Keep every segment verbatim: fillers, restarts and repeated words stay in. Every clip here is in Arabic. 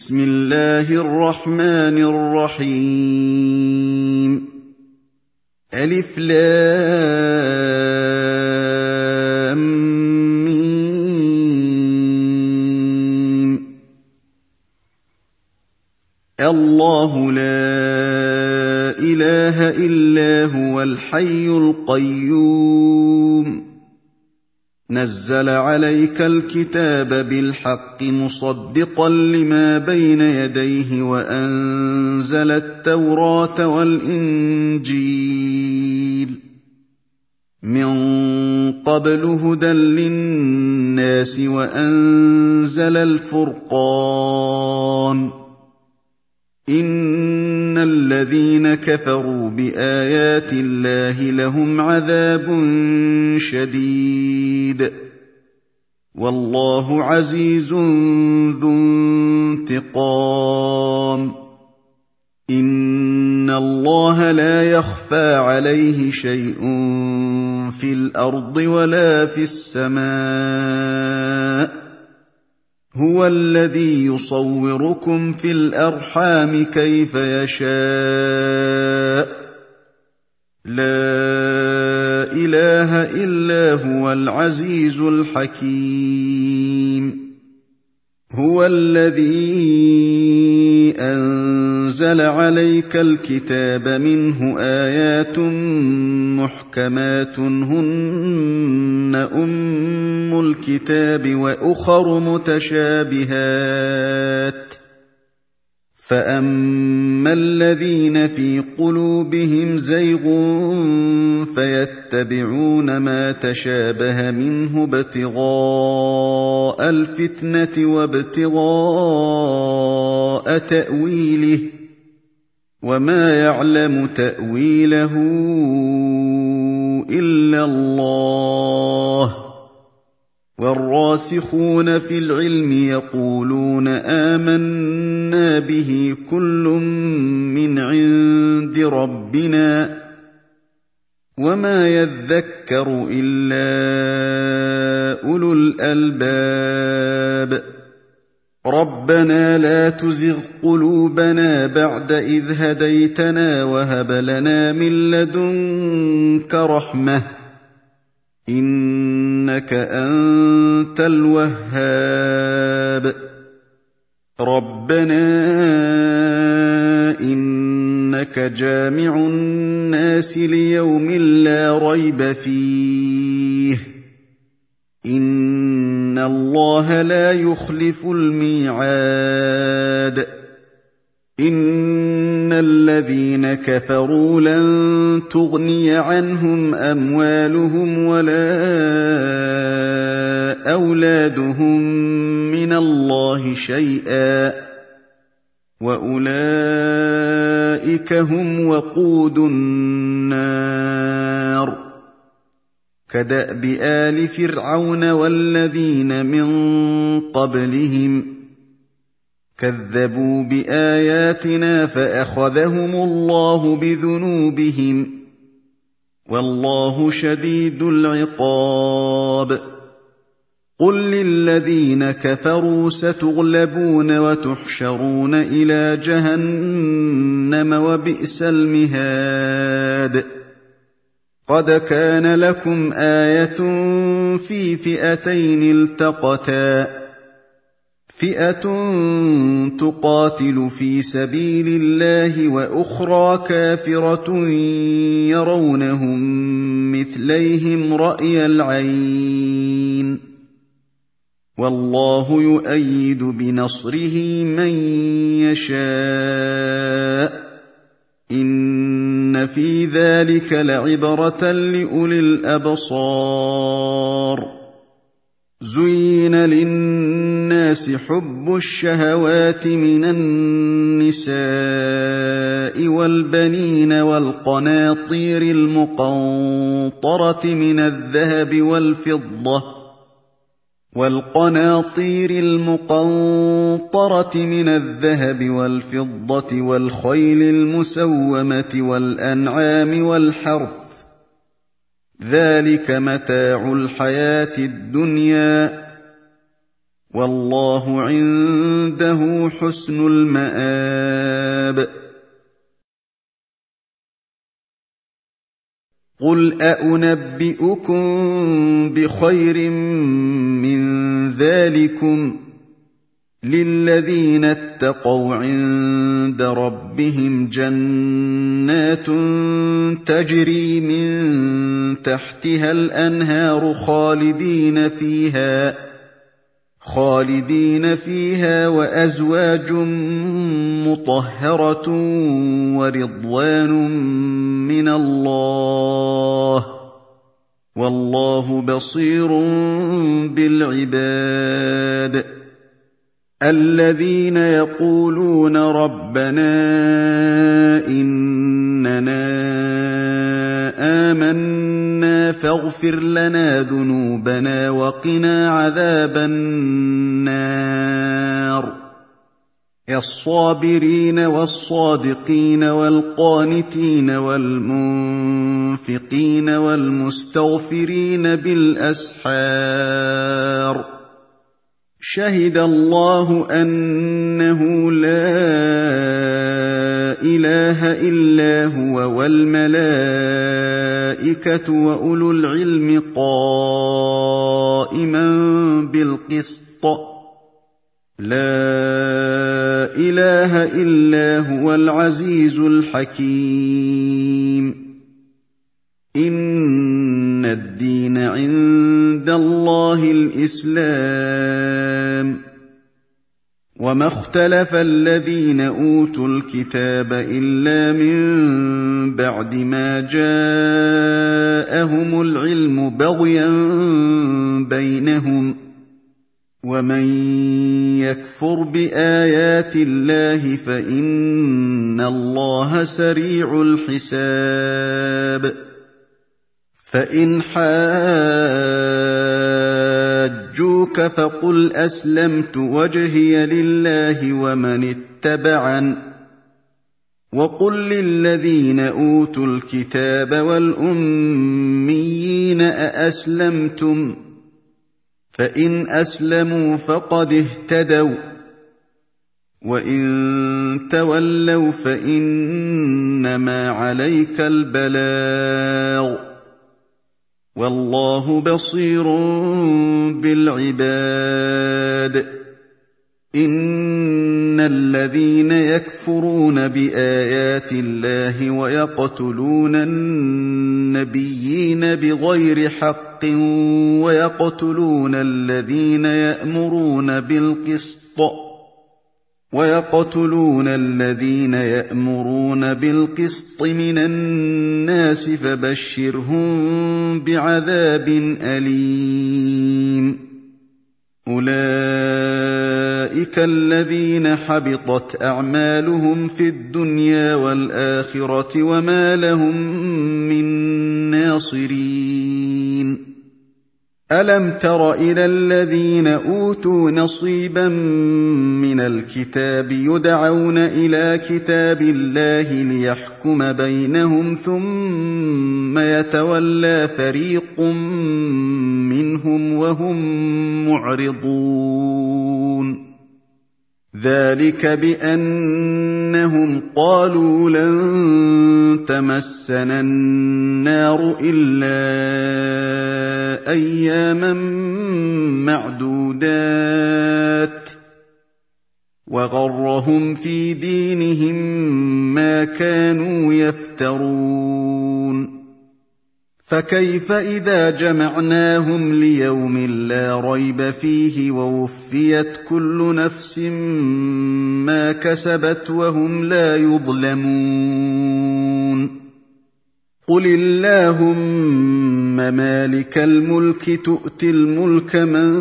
بسم الله الرحمن الرحيم ألف لام ميم الله لا إله إلا هو الحي القيوم نزل عليك الكتاب بالحق مصدقا لما بين يديه وأنزل التوراة والإنجيل من قبل هدى للناس وأنزل الفرقان إن الذين كفروا بآيات الله لهم عذاب شديد والله عزيز ذو انتقام إن الله لا يخفى عليه شيء في الأرض ولا في السماء هو الذي يصوركم في الأرحام كيف يشاء لا إله إلا هو العزيز الحكيم هو الذي أنزل عليك الكتاب منه آيات محكمات هن أم الكتاب وأخر متشابهات فأما الذين في قلوبهم زيغ فيتبعون ما تشابه منه ابتغاء الفتنة وابتغاء تأويله وما يعلم تأويله إلا الله والراسخون في العلم يقولون آمنا به كل من عند ربنا وما يذكر إلا أولو الألباب ربنا لا تزغ قلوبنا بعد إذ هديتنا وهب لنا من لدنك رحمة إنك أنت الوهاب ربنا إنك جامع الناس ليوم لا ريب فيه إن الله لا يخلف الميعاد إن الذين كفروا لن تغني عنهم أموالهم ولا أولادهم من الله شيئا وأولئك هم وقود النار كدأب آل فرعون والذين من قبلهم كذبوا بآياتنا فأخذهم الله بذنوبهم والله شديد العقاب قل للذين كفروا ستغلبون وتحشرون إلى جهنم وبئس المهاد قد كان لكم آية في فئتين التقتا فئة تقاتل في سبيل الله وأخرى كافرة يرونهم مثليهم رأي العين والله يؤيد بنصره من يشاء إن في ذلك لعبرة لأولي الأبصار زين للناس حب الشهوات من النساء والبنين والقناطير المقنطرة من الذهب والفضة والقناطير المقنطرة من الذهب والفضة والخيل المسومة والأنعام والحرث ذلك متاع الحياة الدنيا وَاللَّهُ عِندَهُ حُسْنُ الْمَآبِ. قُلْ أَؤُنَبِّئُكُم بِخَيْرٍ مِّن ذَٰلِكُمْ ۚ لِلَّذِينَ اتَّقَوْا عِندَ رَبِّهِمْ جَنَّاتٌ تَجْرِي مِن تَحْتِهَا الْأَنْهَارُ خَالِدِينَ فِيهَا خالدين فيها وَأَزْوَاجٌ مُّطَهَّرَةٌ وَرِضْوَانٌ مِّنَ اللَّهِ ۗ وَاللَّهُ بَصِيرٌ بِالْعِبَادِ. الَّذِينَ يَقُولُونَ رَبَّنَا إِنَّنَا آمَنَّا فَاغْفِرْ لَنَا ذُنُوبَنَا وَقِنَا عَذَابَ النَّارِ. الصَّابِرِينَ وَالصَّادِقِينَ وَالْقَانِتِينَ وَالْمُنفِقِينَ وَالْمُسْتَغْفِرِينَ بِالْأَسْحَارِ. شَهِدَ اللَّهُ أَنَّهُ لَا إِلَٰهَ إِلَّا هُوَ وَالْمَلَائِكَةُ وَأُولُو الْعِلْمِ قَائِمًا بِالْقِسْطِ ۚ لَا إِلَٰهَ إِلَّا هُوَ الْعَزِيزُ الْحَكِيمُ. إِنَّ الدِّينَ عِندَ اللَّهِ الْإِسْلَامُ ۗ وَمَا اخْتَلَفَ الَّذِينَ أُوتُوا الْكِتَابَ إِلَّا مِن بَعْدِ مَا جَاءَهُمُ الْعِلْمُ بَغْيًا بَيْنَهُمْ ۗ وَمَن يَكْفُرْ بِآيَاتِ اللَّهِ فَإِنَّ اللَّهَ سَرِيعُ الْحِسَابِ. فَإِنْ حَاجُّوكَ فَقُلْ أَسْلَمْتُ وَجْهِيَ لِلَّهِ وَمَنِ اتَّبَعَنِ ۗ وَقُل لِّلَّذِينَ أُوتُوا الْكِتَابَ وَالْأُمِّيِّينَ أَأَسْلَمْتُمْ ۚ فَإِنْ أَسْلَمُوا فَقَدِ اهْتَدَوا ۖ وَّإِن تَوَلَّوْا فَإِنَّمَا عَلَيْكَ الْبَلَاغُ ۗ وَاللَّهُ بَصِيرٌ بِالْعِبَادِ. إِنَّ الَّذِينَ يَكْفُرُونَ بِآيَاتِ اللَّهِ وَيَقْتُلُونَ النَّبِيِّينَ بِغَيْرِ حَقٍّ وَيَقْتُلُونَ الَّذِينَ يَأْمُرُونَ بِالْقِسْطِ وَيَقْتُلُونَ الَّذِينَ يَأْمُرُونَ بِالْقِسْطِ مِنَ النَّاسِ فَبَشِّرْهُم بِعَذَابٍ أَلِيمٍ. أُولَٰئِكَ الَّذِينَ حَبِطَتْ أَعْمَالُهُمْ فِي الدُّنْيَا وَالْآخِرَةِ وَمَا لَهُم مِّن نَّاصِرِينَ. أَلَمْ تَرَ إِلَى الَّذِينَ أُوتُوا نَصِيبًا مِّنَ الْكِتَابِ يُدْعَوْنَ إِلَىٰ كِتَابِ اللَّهِ لِيَحْكُمَ بَيْنَهُمْ ثُمَّ يَتَوَلَّىٰ فَرِيقٌ مِّنْهُمْ وَهُم مُّعْرِضُونَ. ذَٰلِكَ بِأَنَّهُمْ قَالُوا لَن تَمَسَّنَا النَّارُ إِلَّا أَيَّامًا مَّعْدُودَاتٍ ۖ وَغَرَّهُمْ فِي دِينِهِم مَّا كَانُوا يَفْتَرُونَ. فَكَيْفَ إِذَا جَمَعْنَاهُمْ لِيَوْمٍ لَّا رَيْبَ فِيهِ وَوُفِّيَتْ كُلُّ نَفْسٍ مَّا كَسَبَتْ وَهُمْ لَا يُظْلَمُونَ. قُلِ اللَّهُمَّ مَالِكَ الْمُلْكِ تُؤْتِي الْمُلْكَ مَن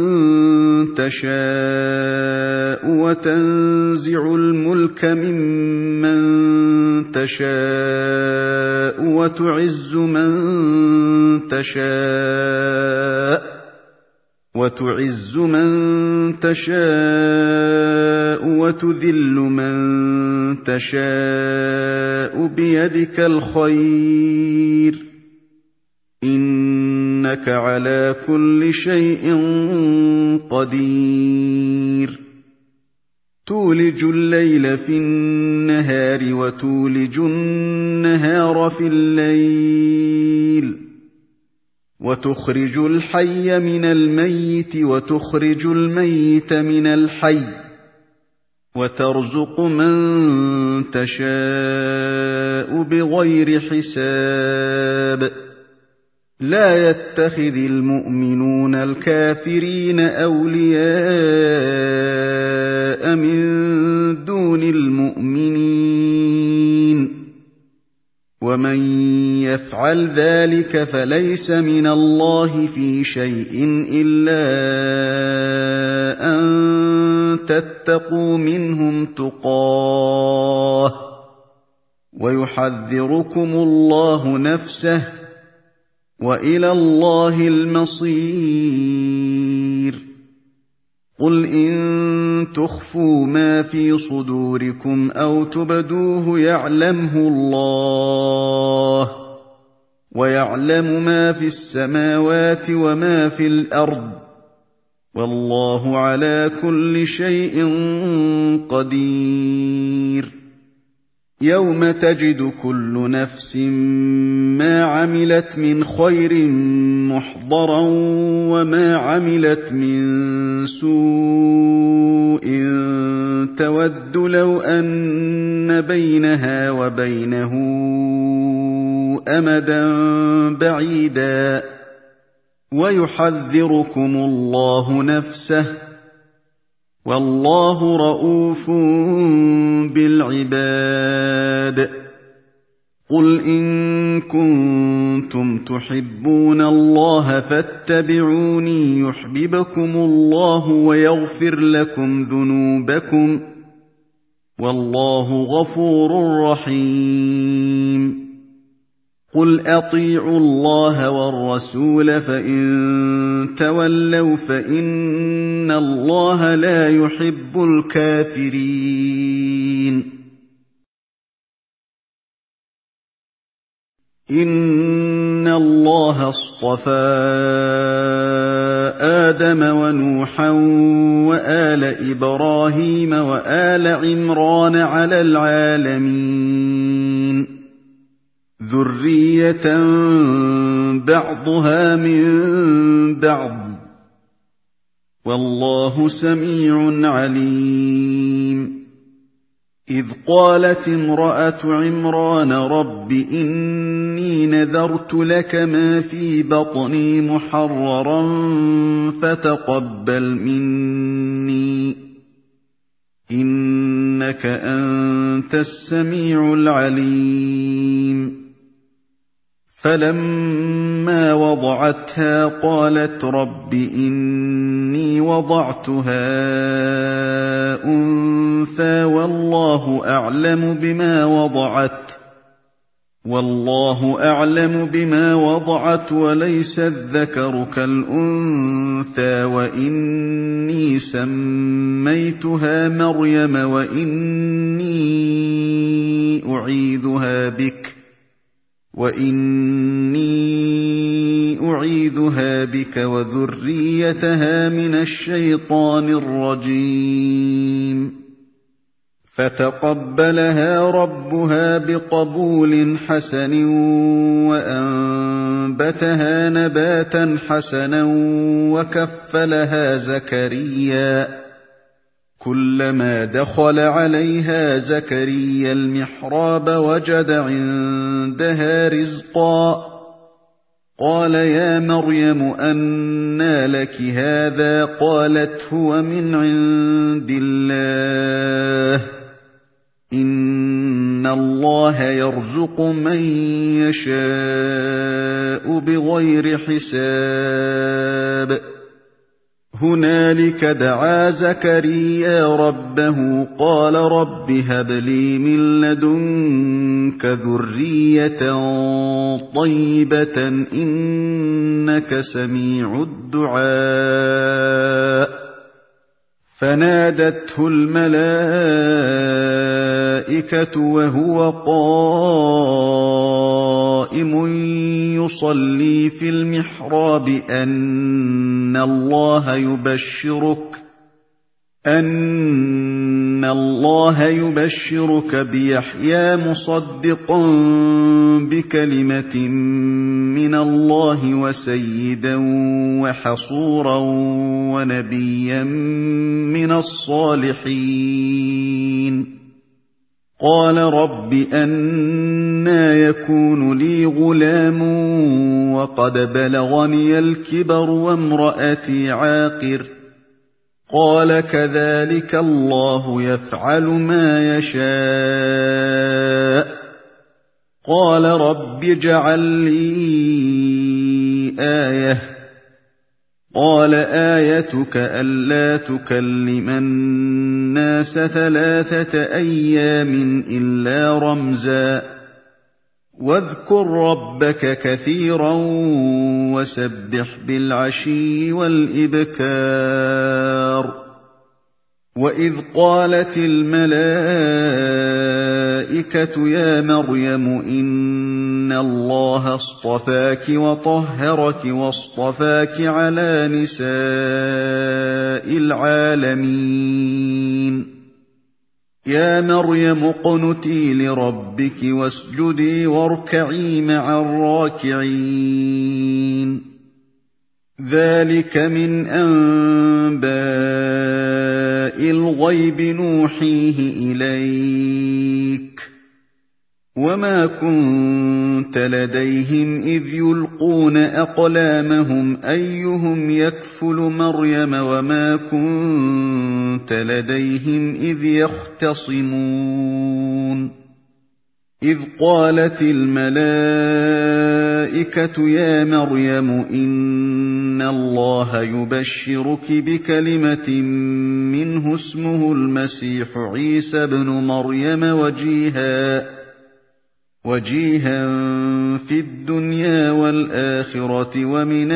تَشَاءُ وَتَنزِعُ الْمُلْكَ مِمَّن تَشَاءُ وَتُعِزُّ مَن تَشَاءُ وَتُعِزُّ مَن تَشَاءُ وَتُذِلُّ مَن تَشَاءُ بِيَدِكَ الْخَيْرُ ۖ إِنَّكَ إنك على كل شيء قدير تولج الليل في النهار وتولج النهار في الليل وتخرج الحي من الميت وتخرج الميت من الحي وترزق من تشاء بغير حساب لا يتخذ المؤمنون الكافرين أولياء من دون المؤمنين ومن يفعل ذلك فليس من الله في شيء إلا أن تتقوا منهم تقاه ويحذركم الله نفسه وإلى الله المصير قل إن تخفوا ما في صدوركم أو تبدوه يعلمه الله ويعلم ما في السماوات وما في الأرض والله على كل شيء قدير يوم تجد كل نفس ما عملت من خير محضرا وما عملت من سوء تود لو أن بينها وبينه أمدا بعيدا ويحذركم الله نفسه والله رءوف بالعباد قل إن كنتم تحبون الله فاتبعوني يحببكم الله ويغفر لكم ذنوبكم والله غفور رحيم قل أطيعوا الله والرسول فإن تولوا فإن الله لا يحب الكافرين إن الله اصطفى آدم ونوحا وآل إبراهيم وآل عمران على العالمين ذرية بعضها من بعض والله سميع عليم إذ قالت امرأة عمران رب إني نذرت لك ما في بطني محررا فتقبل مني إنك أنت السميع العليم فلما وضعتها قالت رب إني وضعتها أنثى والله أعلم بما وضعت والله أعلم بما وضعت وليس الذكر كالأنثى وإني سميتها مريم وإني أعيذها بك وإني أعيذها بك وذريتها من الشيطان الرجيم فتقبلها ربها بقبول حسن وأنبتها نباتا حسنا وكفلها زكريا كلما دخل عليها زكريا المحراب وجد عندها رزقا قال يا مريم أنى لك هذا قالت هو من عند الله إن الله يرزق من يشاء بغير حساب هنالك دعا زكريا ربه قال رب هب لي من لدنك ذرية طيبة إنك سميع الدعاء فنادته الملائكة وهو قائم يصلي في المحراب أن الله يبشرك أن الله يبشرك بيحيى مصدقا بكلمة من الله وسيدا وحصورا ونبيا من الصالحين قال رب أنى يكون لي غلام وقد بلغني الكبر وامرأتي عاقر قال كذلك الله يفعل ما يشاء قال رب اجعل لي آية قال آيتك ألا تكلم الناس ثلاثة أيام إلا رمزا واذكر ربك كثيرا وسبح بالعشي والإبكار وإذ قالت الملائكة يا مريم إن الله اصطفاك وطهرك واصطفاك على نساء العالمين يا مريم اقنتي لربك واسجدي واركعي مع الراكعين ذلك من أنباء الغيب نوحيه إليك وما كنت لديهم إذ يلقون أقلامهم أيهم يكفل مريم وما كنت لديهم إذ يختصمون إذ قالت الملائكة يا مريم إن الله يبشرك بكلمة منه اسمه المسيح عيسى ابن مريم وجيها وجيها في الدنيا والآخرة ومن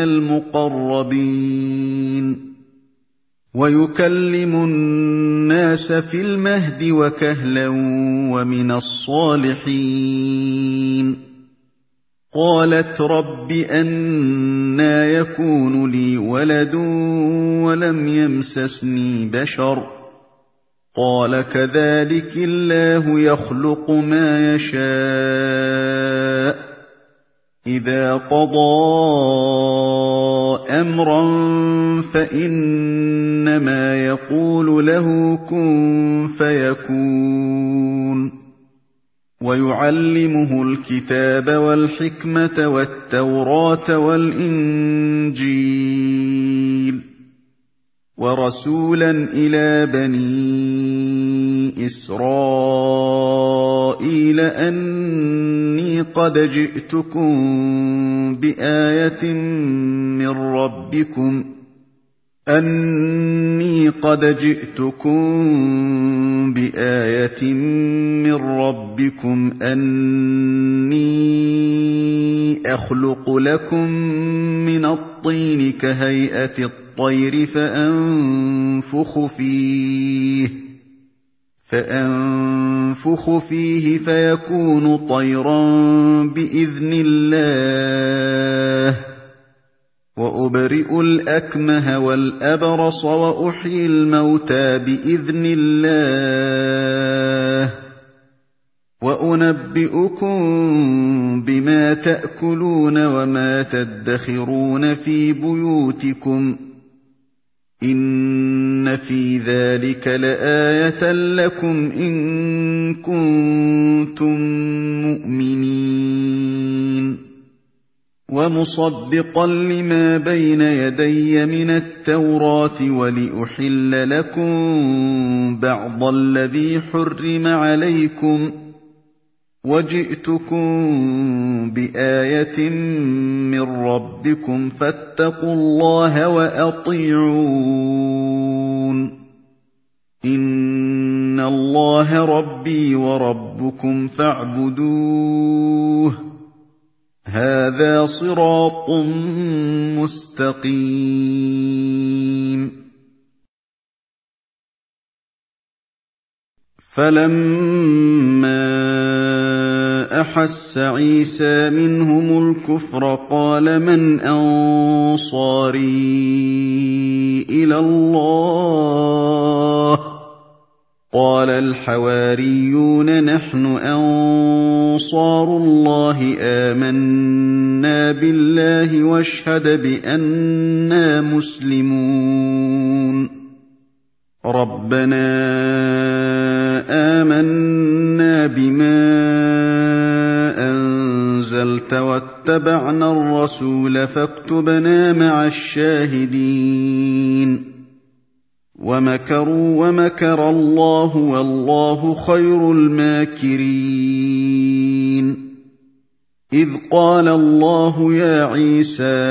المقربين ويكلم الناس في المهد وكهلا ومن الصالحين قالت رب أنى يكون لي ولد ولم يمسسني بشر قال كذلك الله يخلق ما يشاء إذا قضى أمرا فإنما يقول له كن فيكون ويعلمه الكتاب والحكمة والتوراة والإنجيل ورسولا إلى بني إسرائيل أني قد جئتكم بآية من ربكم أني قد جئتكم بآية من ربكم أني أخلق لكم من الطين كهيئة الطير فأنفخ فيه فأنفخ فيه فيكون طيرا بإذن الله وأبرئ الأكمه والأبرص وأحيي الموتى بإذن الله وأنبئكم بما تأكلون وما تدخرون في بيوتكم إن في ذلك لآية لكم إن كنتم مؤمنين ومصدقا لما بين يدي من التوراة ولأحل لكم بعض الذي حرم عليكم وجئتكم بآية من ربكم فاتقوا الله وأطيعون إن الله ربي وربكم فاعبدوه هذا صراط مستقيم فلما أَحَسَّ عِيسَىٰ مِنْهُمُ الْكُفْرَ قَالَ مَنْ أَنصَارِي إِلَى اللَّهِ ۖ قَالَ الْحَوَارِيُّونَ نَحْنُ أَنصَارُ اللَّهِ آمَنَّا بِاللَّهِ وَاشْهَدْ بِأَنَّا مُسْلِمُونَ رَبَّنَا آمَنَّا بِمَا أَنزَلْتَ وَاتَّبَعْنَا الرَّسُولَ فَاكْتُبْنَا مَعَ الشَّاهِدِينَ وَمَكَرُوا وَمَكَرَ اللَّهُ وَاللَّهُ خَيْرُ الْمَاكِرِينَ إِذْ قَالَ اللَّهُ يَا عِيسَىٰ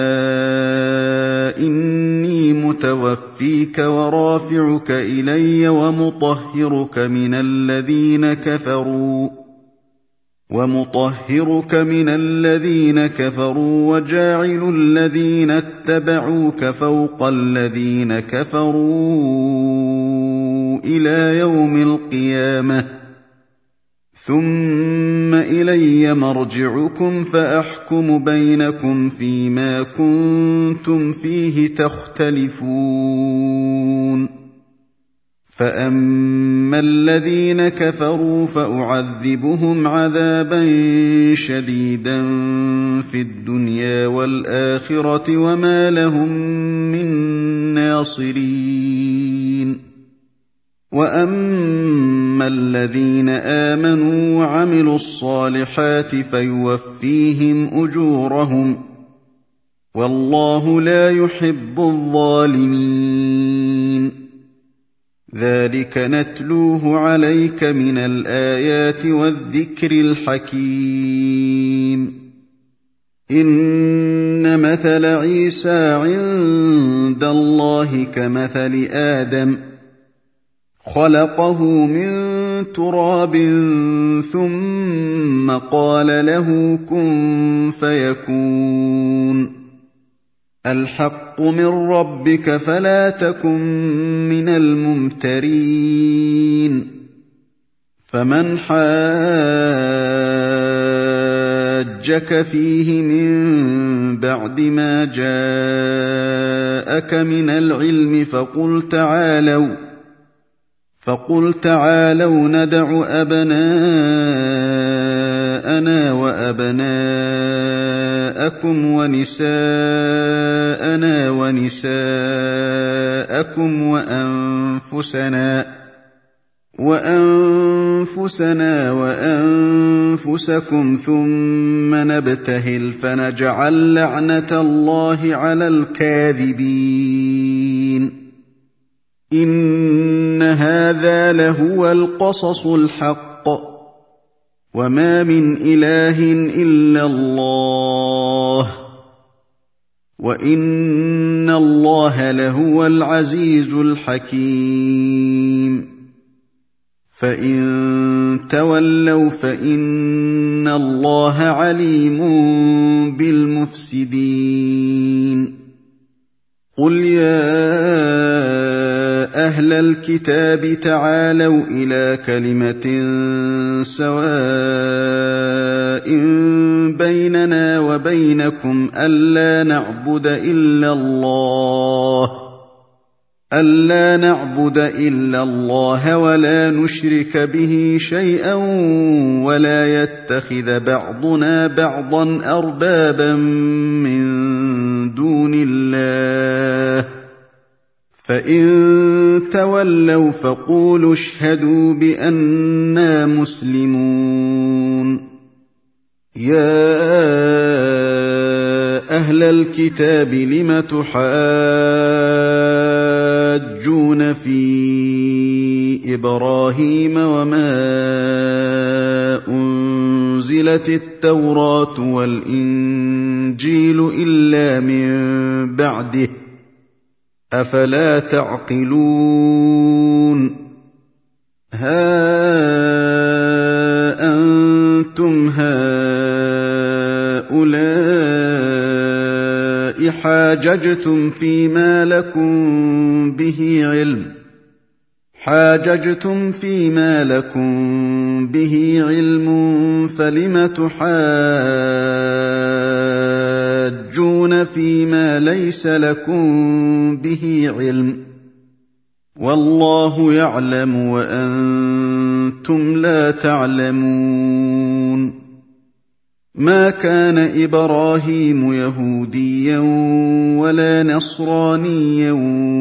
إِنِّي مُتَوَفِّيكَ وَرَافِعُكَ إِلَيَّ وَمُطَهِّرُكَ مِنَ الَّذِينَ كَفَرُوا وَمُطَهِّرُكَ مِنَ الَّذِينَ كَفَرُوا وَجَاعِلُ الَّذِينَ اتَّبَعُوكَ فَوْقَ الَّذِينَ كَفَرُوا إِلَىٰ يَوْمِ الْقِيَامَةِ ثُمَّ إِلَيَّ مَرْجِعُكُمْ فَأَحْكُمُ بَيْنَكُمْ فِيمَا كُنتُمْ فِيهِ تَخْتَلِفُونَ فَأَمَّا الَّذِينَ كَفَرُوا فَأُعَذِّبُهُمْ عَذَابًا شَدِيدًا فِي الدُّنْيَا وَالْآخِرَةِ وَمَا لَهُم مِّن نَّاصِرِينَ وَأَمَّا الَّذِينَ آمَنُوا وَعَمِلُوا الصَّالِحَاتِ فَيُوَفِّيهِمْ أُجُورَهُمْ ۗ وَاللَّهُ لَا يُحِبُّ الظَّالِمِينَ ذَٰلِكَ نَتْلُوهُ عَلَيْكَ مِنَ الْآيَاتِ وَالذِّكْرِ الْحَكِيمِ إِنَّ مَثَلَ عِيسَىٰ عِندَ اللَّهِ كَمَثَلِ آدَمَ خَلَقَهُ مِن تُرَابٍ ثُمَّ قَالَ لَهُ كُن فَيَكُونُ الْحَقُّ مِن رَّبِّكَ فَلَا تَكُن مِّنَ الْمُمْتَرِينَ فَمَنْ حَاجَّكَ فِيهِ مِن بَعْدِ مَا جَاءَكَ مِنَ الْعِلْمِ فَقُلْ تَعَالَوْا فَقُلْ تَعَالَوْا نَدْعُ أَبْنَاءَنَا وَأَبْنَاءَكُمْ وَنِسَاءَنَا وَنِسَاءَكُمْ وَأَنفُسَنَا وَأَنفُسَنَا وَأَنفُسَكُمْ ثُمَّ نَبْتَهِلْ فَنَجْعَل لَّعْنَتَ اللَّهِ عَلَى الْكَاذِبِينَ إِنَّ هَٰذَا لَهُوَ الْقَصَصُ الْحَقُّ وَمَا مِنْ إِلَٰهٍ إِلَّا اللَّهُ وَإِنَّ اللَّهَ لَهُوَ الْعَزِيزُ الْحَكِيمُ فَإِن تَوَلَّوْا فَإِنَّ اللَّهَ عَلِيمٌ بِالْمُفْسِدِينَ قُلْ يَا أَهْلَ الْكِتَابِ تَعَالَوْا إِلَىٰ كَلِمَةٍ سَوَاءٍ بَيْنَنَا وَبَيْنَكُمْ أَلَّا نَعْبُدَ إِلَّا اللَّهَ أَلَّا نَعْبُدَ إِلَّا اللَّهَ وَلَا نُشْرِكَ بِهِ شَيْئًا وَلَا يَتَّخِذَ بَعْضُنَا بَعْضًا أَرْبَابًا مِّن دُونِ اللَّهِ فَإِن تَوَلَّوْا فَقُولُوا اشْهَدُوا بِأَنَّا مُسْلِمُونَ يَا أَهْلَ الْكِتَابِ لِمَ تُحَاجُّونَ فِي إِبْرَاهِيمَ وَمَا أُنزِلَتِ التَّوْرَاةُ وَالْإِنجِيلُ إِلَّا مِن بَعْدِهِ ۚ أَفَلَا تَعْقِلُونَ هَا أَنتُمْ هَٰؤُلَاءِ حَاجَجْتُمْ فِيمَا لَكُم بِهِ عِلْمٌ حاججتم فيما لكم به علم فلم تحاجون فيما ليس لكم به علم والله يعلم وأنتم لا تعلمون ما كان إبراهيم يهوديا ولا نصرانيا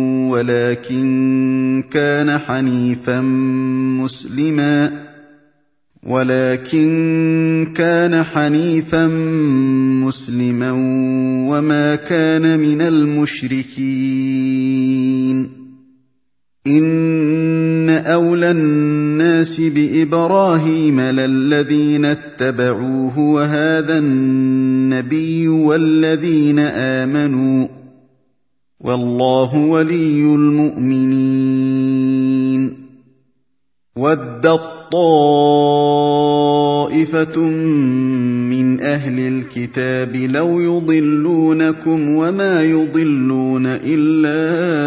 ولكن كان حنيفا مسلما ولكن كان حنيفا مسلما وما كان من المشركين إن أولى الناس بإبراهيم للذين اتبعوه وهذا النبي والذين آمنوا والله ولي المؤمنين ودت طائفة من أهل الكتاب لو يضلونكم وما يضلون إلا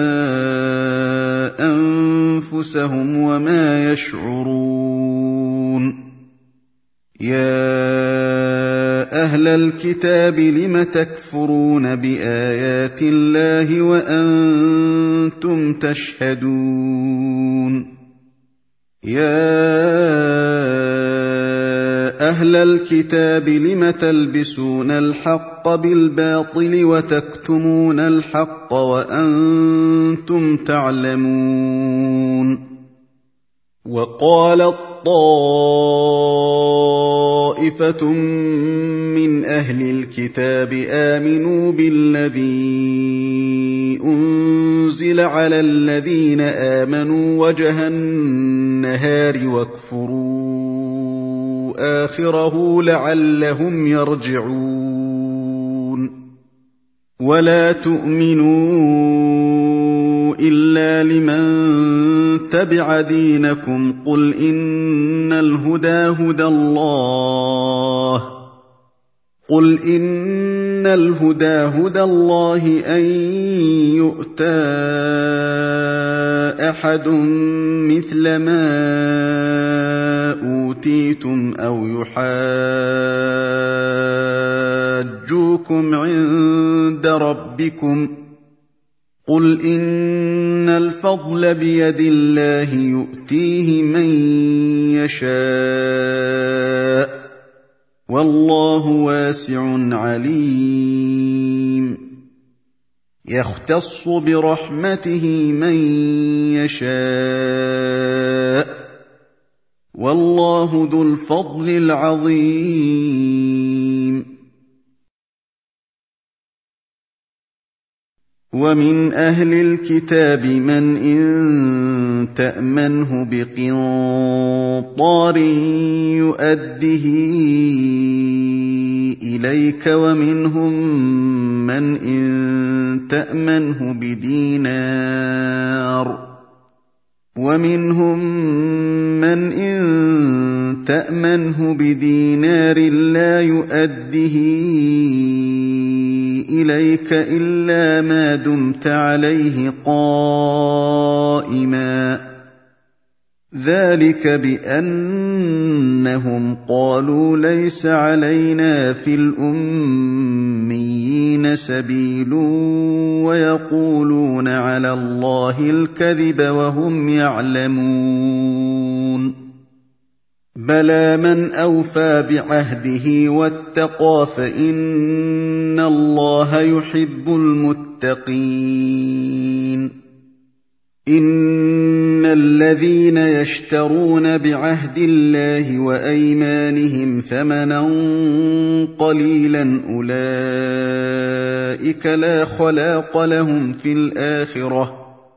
أنفسهم وما يشعرون يا أهل الكتاب لم تكفرون بآيات الله وأنتم تشهدون يا أهل الكتاب لم تلبسون الحق بالباطل وتكتمون الحق وأنتم تعلمون وقالت طائفة من أهل الكتاب آمنوا بالذي أنزل على الذين آمنوا وجه النهار واكفروا آخره لعلهم يرجعون ولا تؤمنوا إلا لمن تبع دينكم قل إن الهدى هدى الله قل إن الهدى هدى الله أن يؤتى أحد مثل ما أوتيتم أو يحاجوكم عند ربكم قل إن الفضل بيد الله يؤتيه من يشاء والله واسع عليم يختص برحمته من يشاء والله ذو الفضل العظيم ومن أهل الكتاب من إن تأمنه بقنطار يؤده إليك ومنهم من إن تأمنه بدينار ومنهم من إن تأمنه بدينار لا يؤده إليك إلا ما دمت عليه قائما ذلك بأنهم قالوا ليس علينا في الأميين سبيل ويقولون على الله الكذب وهم يعلمون بلى من أوفى بعهده واتقى فإن الله يحب المتقين إن الذين يشترون بعهد الله وأيمانهم ثمنا قليلا أولئك لا خلاق لهم في الآخرة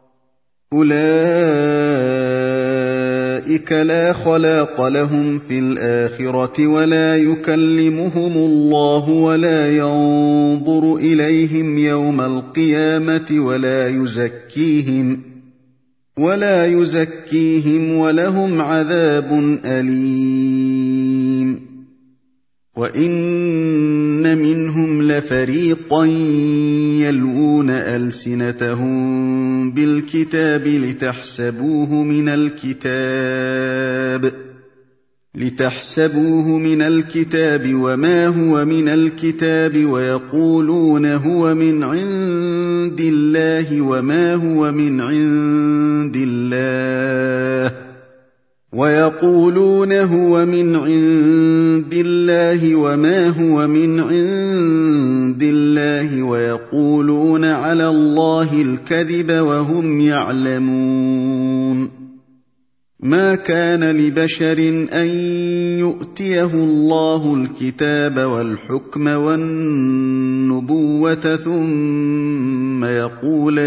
أولئك لا خلاق لهم في الآخرة ولا يكلمهم الله ولا ينظر إليهم يوم القيامة ولا يزكيهم ولا يزكيهم ولهم عذاب أليم وَإِنَّ مِنْهُمْ لَفَرِيقًا يَلْوُونَ أَلْسِنَتَهُم بِالْكِتَابِ لِتَحْسَبُوهُ مِنَ الْكِتَابِ لِتَحْسَبُوهُ مِنَ الْكِتَابِ وَمَا هُوَ مِنَ الْكِتَابِ وَيَقُولُونَ هُوَ مِنْ عِندِ اللَّهِ وَمَا هُوَ مِنْ عِندِ اللَّهِ وَيَقُولُونَ هُوَ مِنْ عِندِ اللَّهِ وَمَا هُوَ مِنْ عِندِ اللَّهِ وَيَقُولُونَ عَلَى اللَّهِ الْكَذِبَ وَهُمْ يَعْلَمُونَ مَا كَانَ لِبَشَرٍ أَن يُؤْتِيَهُ اللَّهُ الْكِتَابَ وَالْحُكْمَ وَالنُّبُوَّةَ ثُمَّ يَقُولَ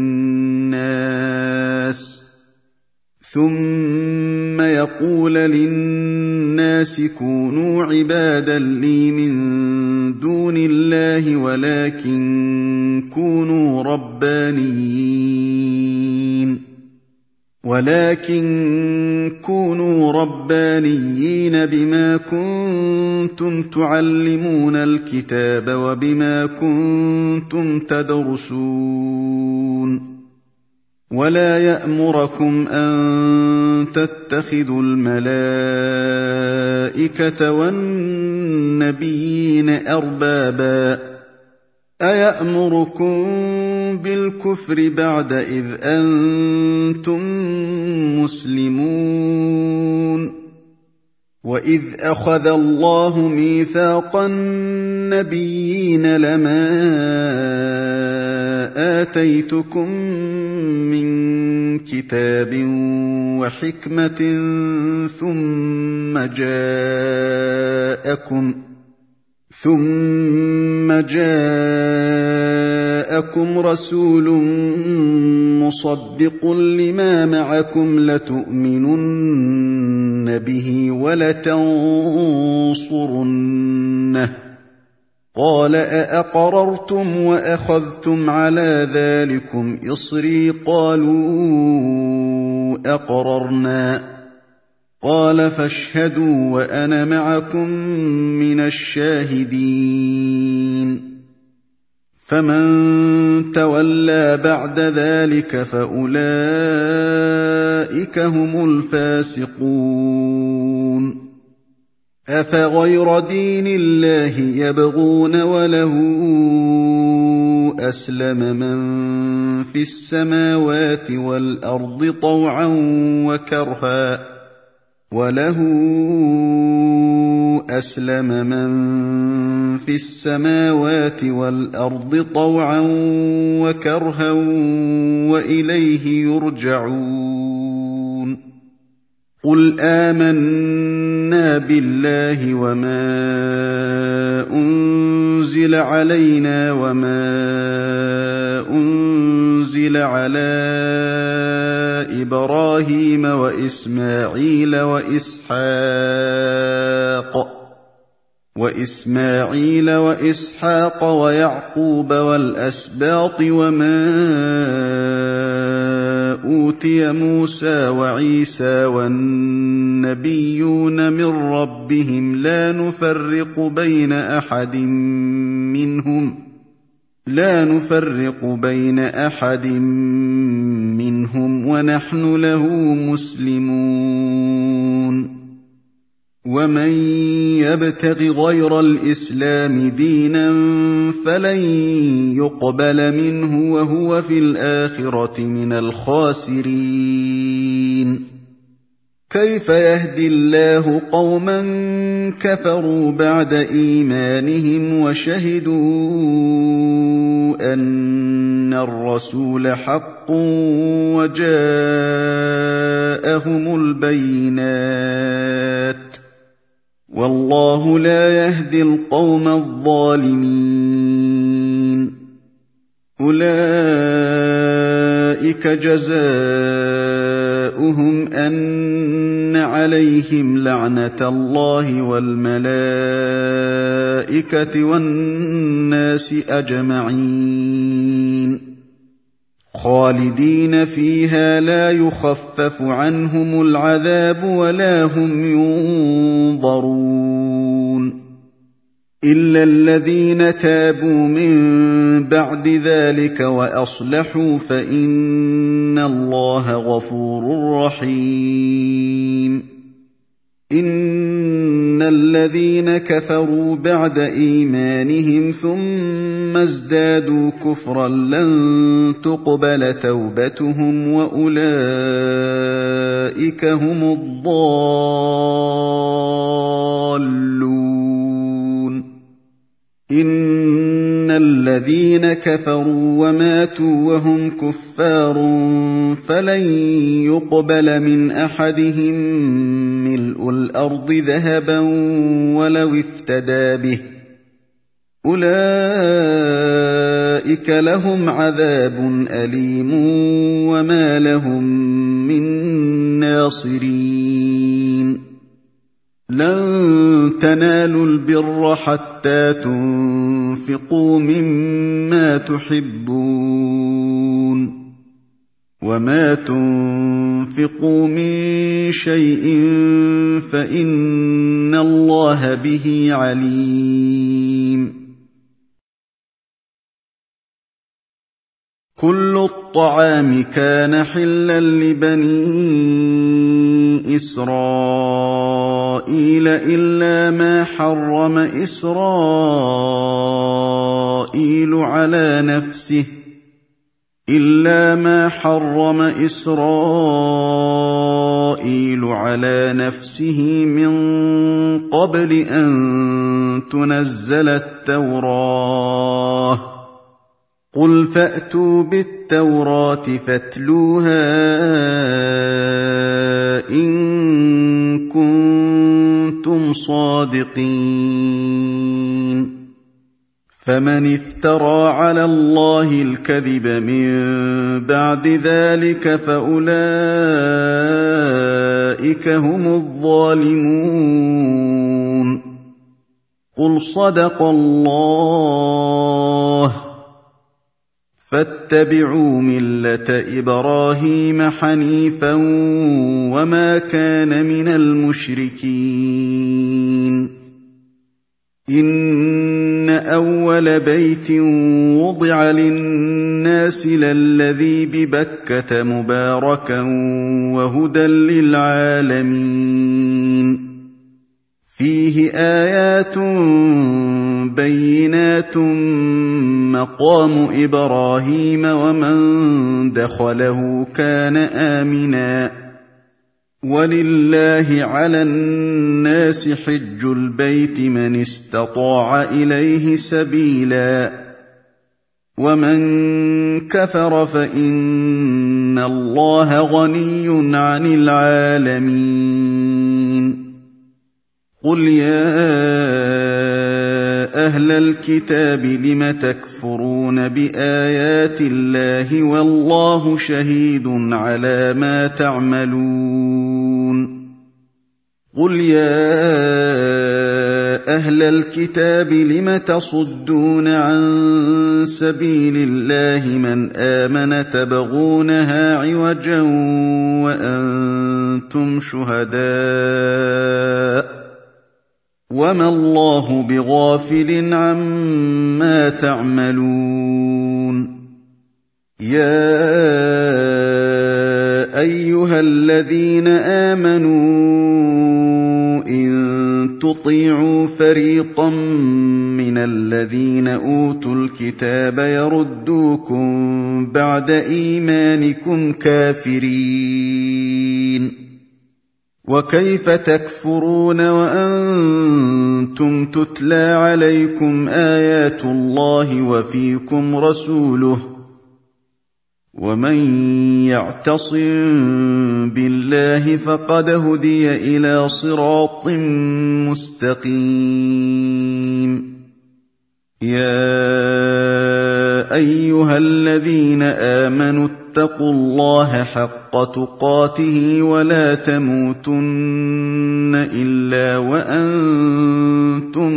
لِلنَّاسِ ثُمَّ يَقُولَ لِلنَّاسِ كُونُوا عِبَادًا لِّي مِن دُونِ اللَّهِ وَلَٰكِن كُونُوا رَبَّانِيِّينَ ولكن كونوا ربانيين بما كنتم تعلمون الكتاب وبما كنتم تدرسون ولا يأمركم أن تتخذوا الملائكة والنبيين أربابا أَيَأْمُرُكُم بِالْكُفْرِ بَعْدَ إِذْ أَنتُم مُّسْلِمُونَ وَإِذْ أَخَذَ اللَّهُ مِيثَاقَ النَّبِيِّينَ لَمَا آتَيْتُكُم مِّن كِتَابٍ وَحِكْمَةٍ ثُمَّ جَاءَكُمْ ثُمَّ جَاءَكُمْ رَسُولٌ مُّصَدِّقٌ لِّمَا مَعَكُمْ لَتُؤْمِنُنَّ بِهِ وَلَتَنصُرُنَّهُ قَالَ أَأَقْرَرْتُمْ وَأَخَذْتُمْ عَلَىٰ ذَٰلِكُمْ إِصْرِي قَالُوا أَقْرَرْنَا قَالَ فَاشْهَدُوا وَأَنَا مَعَكُم مِّنَ الشَّاهِدِينَ فَمَن تَوَلَّىٰ بَعْدَ ذَٰلِكَ فَأُولَٰئِكَ هُمُ الْفَاسِقُونَ أَفَغَيْرَ دِينِ اللَّهِ يَبْغُونَ وَلَهُ أَسْلَمَ مَن فِي السَّمَاوَاتِ وَالْأَرْضِ طَوْعًا وَكَرْهًا وَلَهُ أَسْلَمَ مَن فِي السَّمَاوَاتِ وَالْأَرْضِ طَوْعًا وَكَرْهًا وَإِلَيْهِ يُرْجَعُونَ قُلْ آمَنَّا بِاللَّهِ وَمَا أُنزِلَ عَلَيْنَا وَمَا أُنزِلَ عَلَىٰ إِبْرَاهِيمَ وَإِسْمَاعِيلَ وَإِسْحَاقَ وَإِسْمَاعِيلَ وَإِسْحَاقَ وَيَعْقُوبَ وَالْأَسْبَاطِ وَمَا أُوتِيَ مُوسَىٰ وَعِيسَىٰ وَالنَّبِيُّونَ مِن رَّبِّهِمْ لَا نُفَرِّقُ بَيْنَ أَحَدٍ مِّنْهُمْ لَا نُفَرِّقُ بَيْنَ أَحَدٍ مِّنْهُمْ وَنَحْنُ لَهُ مُسْلِمُونَ وَمَن يَبْتَغِ غَيْرَ الْإِسْلَامِ دِينًا فَلَن يُقْبَلَ مِنْهُ وَهُوَ فِي الْآخِرَةِ مِنَ الْخَاسِرِينَ كَيْفَ يَهْدِي اللَّهُ قَوْمًا كَفَرُوا بَعْدَ إِيمَانِهِمْ وَشَهِدُوا أَنَّ الرَّسُولَ حَقٌّ وَجَاءَهُمُ الْبَيِّنَاتُ وَاللَّهُ لَا يَهْدِي الْقَوْمَ الظَّالِمِينَ أُولَٰئِكَ جَزَاؤُهُمْ أَنَّ عَلَيْهِمْ لَعْنَةَ اللَّهِ وَالْمَلَائِكَةِ وَالنَّاسِ أَجْمَعِينَ خَالِدِينَ فِيهَا لَا يُخَفَّفُ عَنْهُمُ الْعَذَابُ وَلَا هُمْ يُنظَرُونَ إِلَّا الَّذِينَ تَابُوا مِن بَعْدِ ذَلِكَ وَأَصْلَحُوا فَإِنَّ اللَّهَ غَفُورٌ رَّحِيمٌ إِنَّ الَّذِينَ كَفَرُوا بَعْدَ إِيمَانِهِمْ ثُمَّ ازْدَادُوا كُفْرًا لَّن تُقْبَلَ تَوْبَتُهُمْ وَأُولَٰئِكَ هُمُ الضَّالُّونَ إِنَّ الَّذِينَ كَفَرُوا وَمَاتُوا وَهُمْ كُفَّارٌ فَلَن يُقْبَلَ مِنْ أَحَدِهِم مِّلْءُ الْأَرْضِ ذَهَبًا وَلَوِ افْتَدَىٰ بِهِ ۗ أُولَٰئِكَ لَهُمْ عَذَابٌ أَلِيمٌ وَمَا لَهُم مِّن نَّاصِرِينَ لَن تَنَالُوا الْبِرَّ حَتَّىٰ تُنفِقُوا مِمَّا تُحِبُّونَ وَمَا تُنفِقُوا مِن شَيْءٍ فَإِنَّ اللَّهَ بِهِ عَلِيمٌ كُلُّ الطَّعَامِ كَانَ حِلًّا لِّبَنِي إِسْرَائِيلَ إِلَّا مَا حَرَّمَ إِسْرَائِيلُ عَلَىٰ نَفْسِهِ إِلَّا مَا حَرَّمَ إِسْرَائِيلُ عَلَىٰ نَفْسِهِ مِن قَبْلِ أَن تُنَزَّلَ التَّوْرَاةُ ۗ قُلْ فَأْتُوا بِالتَّوْرَاةِ فَاتْلُوهَا إِن كُنتُمْ صَادِقِينَ فَمَنِ افْتَرَىٰ عَلَى اللَّهِ الْكَذِبَ مِن بَعْدِ ذَٰلِكَ فَأُولَٰئِكَ هُمُ الظَّالِمُونَ قُلْ صَدَقَ اللَّهُ فَاتَّبِعُوا مِلَّةَ إِبْرَاهِيمَ حَنِيفًا وَمَا كَانَ مِنَ الْمُشْرِكِينَ إِنَّ أَوَّلَ بَيْتٍ وُضِعَ لِلنَّاسِ لَلَّذِي بِبَكَّةَ مُبَارَكًا وَهُدًى لِّلْعَالَمِينَ فِيهِ آيَاتٌ بَيِّنَاتٌ مَّقَامُ إِبْرَاهِيمَ وَمَن دَخَلَهُ كَانَ آمِنًا ۗ وَلِلَّهِ عَلَى النَّاسِ حِجُّ الْبَيْتِ مَنِ اسْتَطَاعَ إِلَيْهِ سَبِيلًا ۚ وَمَن كَفَرَ فَإِنَّ اللَّهَ غَنِيٌّ عَنِ الْعَالَمِينَ قُلْ يَا أَهْلَ الْكِتَابِ لِمَ تَكْفُرُونَ بِآيَاتِ اللَّهِ وَاللَّهُ شَهِيدٌ عَلَىٰ مَا تَعْمَلُونَ قُلْ يَا أَهْلَ الْكِتَابِ لِمَ تَصُدُّونَ عَن سَبِيلِ اللَّهِ مَنْ آمَنَ تَبْغُونَهَا عِوَجًا وَأَنتُمْ شُهَدَاءُ وَمَا اللَّهُ بِغَافِلٍ عَمَّا تَعْمَلُونَ يَا أَيُّهَا الَّذِينَ آمَنُوا إِن تُطِيعُوا فَرِيقًا مِّنَ الَّذِينَ أُوتُوا الْكِتَابَ يَرُدُّوكُم بَعْدَ إِيمَانِكُمْ كَافِرِينَ وَكَيْفَ تَكْفُرُونَ وَأَنتُمْ تُتْلَىٰ عَلَيْكُمْ آيَاتُ اللَّهِ وَفِيكُمْ رَسُولُهُ ۗ وَمَن يَعْتَصِم بِاللَّهِ فَقَدْ هُدِيَ إِلَىٰ صِرَاطٍ مُّسْتَقِيمٍ يَا أَيُّهَا الَّذِينَ آمَنُوا اتَّقُوا اللَّهَ حَقَّ تُقَاتِهِ وَلَا تَمُوتُنَّ إِلَّا وَأَنتُم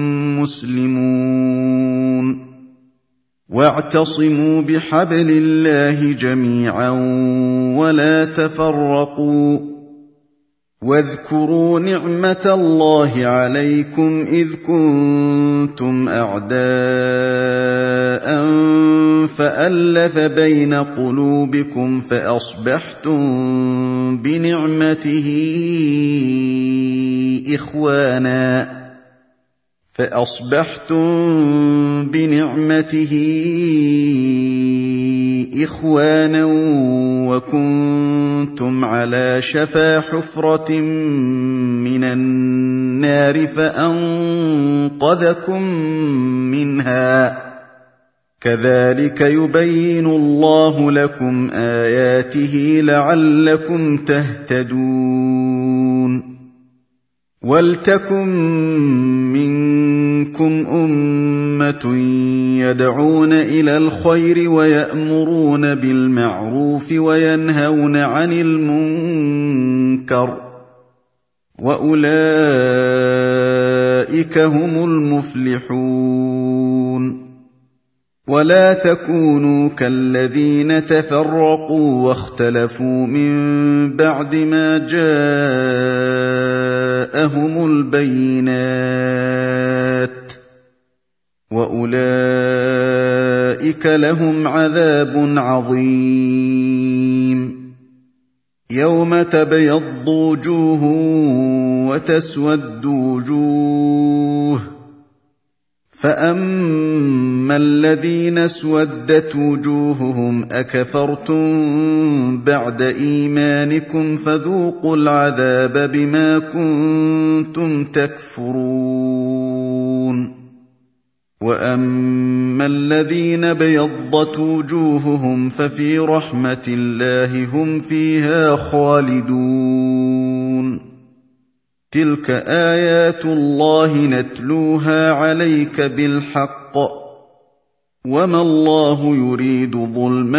مُّسْلِمُونَ وَاعْتَصِمُوا بِحَبْلِ اللَّهِ جَمِيعًا وَلَا تَفَرَّقُوا وَاذْكُرُوا نِعْمَةَ اللَّهِ عَلَيْكُمْ إِذْ كُنتُمْ أَعْدَاءً فَأَلَّفَ بَيْنَ قُلُوبِكُمْ فَأَصْبَحْتُم بِنِعْمَتِهِ إِخْوَانًا فَأَصْبَحْتُم بِنِعْمَتِهِ إِخْوَانًا وَكُنتُمْ عَلَىٰ شَفَا حُفْرَةٍ مِّنَ النَّارِ فَأَنقَذَكُم مِّنْهَا ۗ كَذَٰلِكَ يُبَيِّنُ اللَّهُ لَكُمْ آيَاتِهِ لَعَلَّكُمْ تَهْتَدُونَ وَلْتَكُن مِّنكُمْ أُمَّةٌ يَدْعُونَ إِلَى الْخَيْرِ وَيَأْمُرُونَ بِالْمَعْرُوفِ وَيَنْهَوْنَ عَنِ الْمُنكَرِ ۚ وَأُولَٰئِكَ هُمُ الْمُفْلِحُونَ وَلَا تَكُونُوا كَالَّذِينَ تَفَرَّقُوا وَاخْتَلَفُوا مِن بَعْدِ مَا جَاءَهُمُ الْبَيِّنَاتُ ۚ وَأُولَٰئِكَ لَهُمْ عَذَابٌ عَظِيمٌ يَوْمَ تَبْيَضُّ وُجُوهٌ وَتَسْوَدُّ وُجُوهٌ ۚ فَأَمَّا الَّذِينَ اسْوَدَّتْ وُجُوهُهُمْ أَكَفَرْتُم بَعْدَ إِيمَانِكُمْ فَذُوقُوا الْعَذَابَ بِمَا كُنتُمْ تَكْفُرُونَ وَأَمَّا الَّذِينَ ابْيَضَّتْ وُجُوهُهُمْ فَفِي رَحْمَةِ اللَّهِ هُمْ فِيهَا خَالِدُونَ تِلْكَ آيَاتُ اللَّهِ نَتْلُوهَا عَلَيْكَ بِالْحَقِّ ۚ وَمَا اللَّهُ يُرِيدُ ظُلْمًا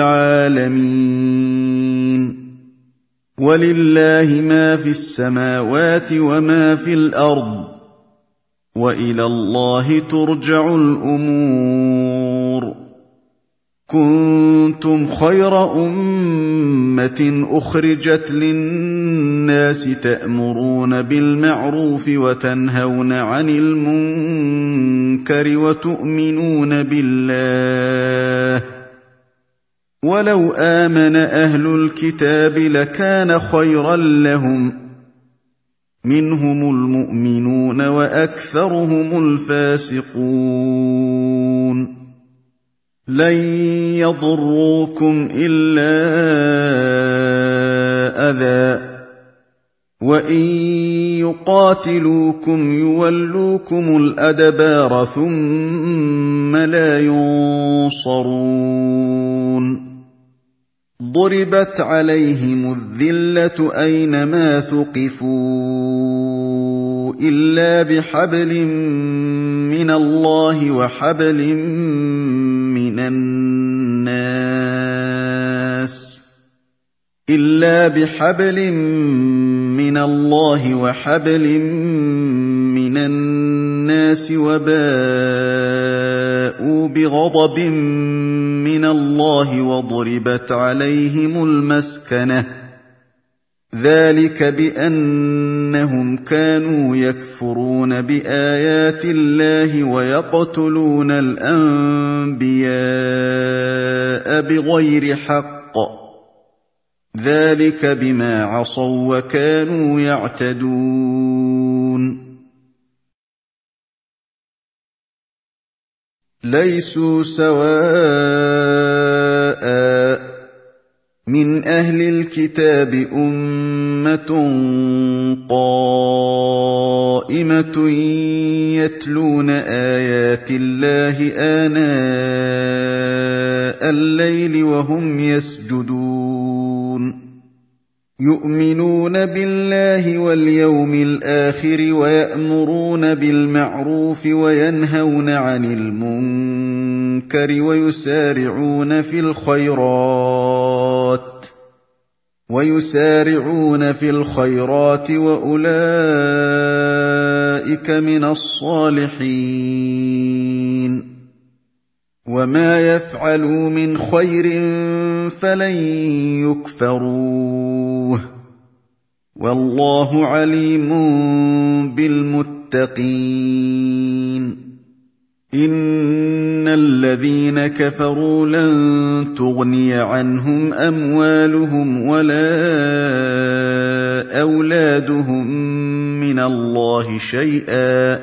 لِّلْعَالَمِينَ وَلِلَّهِ مَا فِي السَّمَاوَاتِ وَمَا فِي الْأَرْضِ ۚ وَإِلَى اللَّهِ تُرْجَعُ الْأُمُورُ كُنتُمْ خَيْرَ أُمَّةٍ أُخْرِجَتْ لِلنَّاسِ تَأْمُرُونَ بِالْمَعْرُوفِ وَتَنْهَوْنَ عَنِ الْمُنكَرِ وَتُؤْمِنُونَ بِاللَّهِ ۗ وَلَوْ آمَنَ أَهْلُ الْكِتَابِ لَكَانَ خَيْرًا لَّهُم ۚ مِّنْهُمُ الْمُؤْمِنُونَ وَأَكْثَرُهُمُ الْفَاسِقُونَ لَن يَضُرُّوكُمْ إِلَّا أَذًى ۖ وَإِن يُقَاتِلُوكُمْ يُوَلُّوكُمُ الْأَدْبَارَ ثُمَّ لَا يُنصَرُونَ ضُرِبَتْ عَلَيْهِمُ الذِّلَّةُ أَيْنَمَا ثُقِفُوا إِلَّا بِحَبْلٍ مِّنَ اللَّهِ وَحَبْلٍ مِّنَ النَّاسِ إِلَّا بِحَبْلٍ مِّنَ اللَّهِ وَحَبْلٍ مِّنَ النَّاسِ وَبَاءُوا بِغَضَبٍ مِّنَ اللَّهِ وَضُرِبَتْ عَلَيْهِمُ الْمَسْكَنَةُ ۚ ذَٰلِكَ بِأَنَّهُمْ كَانُوا يَكْفُرُونَ بِآيَاتِ اللَّهِ وَيَقْتُلُونَ الْأَنبِيَاءَ بِغَيْرِ حَقٍّ ۚ ذَٰلِكَ بِمَا عَصَوا وَّكَانُوا يَعْتَدُونَ لَيْسُوا سَوَاءً ۗ مِّنْ أَهْلِ الْكِتَابِ أُمَّةٌ قَائِمَةٌ يَتْلُونَ آيَاتِ اللَّهِ آنَاءَ اللَّيْلِ وَهُمْ يَسْجُدُونَ يُؤْمِنُونَ بِاللَّهِ وَالْيَوْمِ الْآخِرِ وَيَأْمُرُونَ بِالْمَعْرُوفِ وَيَنْهَوْنَ عَنِ الْمُنكَرِ وَيُسَارِعُونَ فِي الْخَيْرَاتِ وَيُسَارِعُونَ فِي الْخَيْرَاتِ وَأُولَٰئِكَ مِنَ الصَّالِحِينَ وَمَا يَفْعَلُوا مِنْ خَيْرٍ فَلَن يُكْفَرُوهُ وَاللَّهُ عَلِيمٌ بِالْمُتَّقِينَ إِنَّ الَّذِينَ كَفَرُوا لَن تُغْنِيَ عَنْهُمْ أَمْوَالُهُمْ وَلَا أَوْلَادُهُم مِّنَ اللَّهِ شَيْئًا ۖ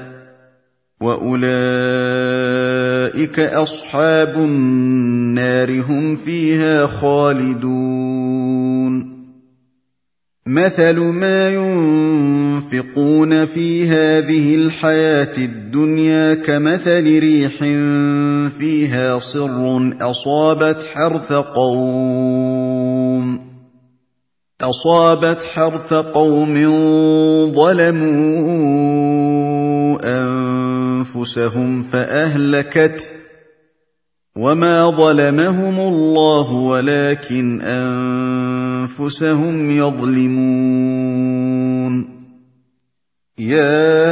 وَأُولَٰئِكَ أَصْحَابُ النَّارِ ۖ هُمْ فِيهَا خَالِدُونَ مَثَلُ مَا يُنفِقُونَ فِي هَٰذِهِ الْحَيَاةِ الدُّنْيَا كَمَثَلِ رِيحٍ فِيهَا صِرٌّ أَصَابَتْ حَرْثَ قَوْمٍ أَصَابَتْ حَرْثَ قَوْمٍ ظَلَمُوا أَنفُسَهُمْ فَأَهْلَكَتْهُ ۚ وَمَا ظَلَمَهُمُ اللَّهُ وَلَٰكِنْ أَنفُسَهُمْ يَظْلِمُونَ يَا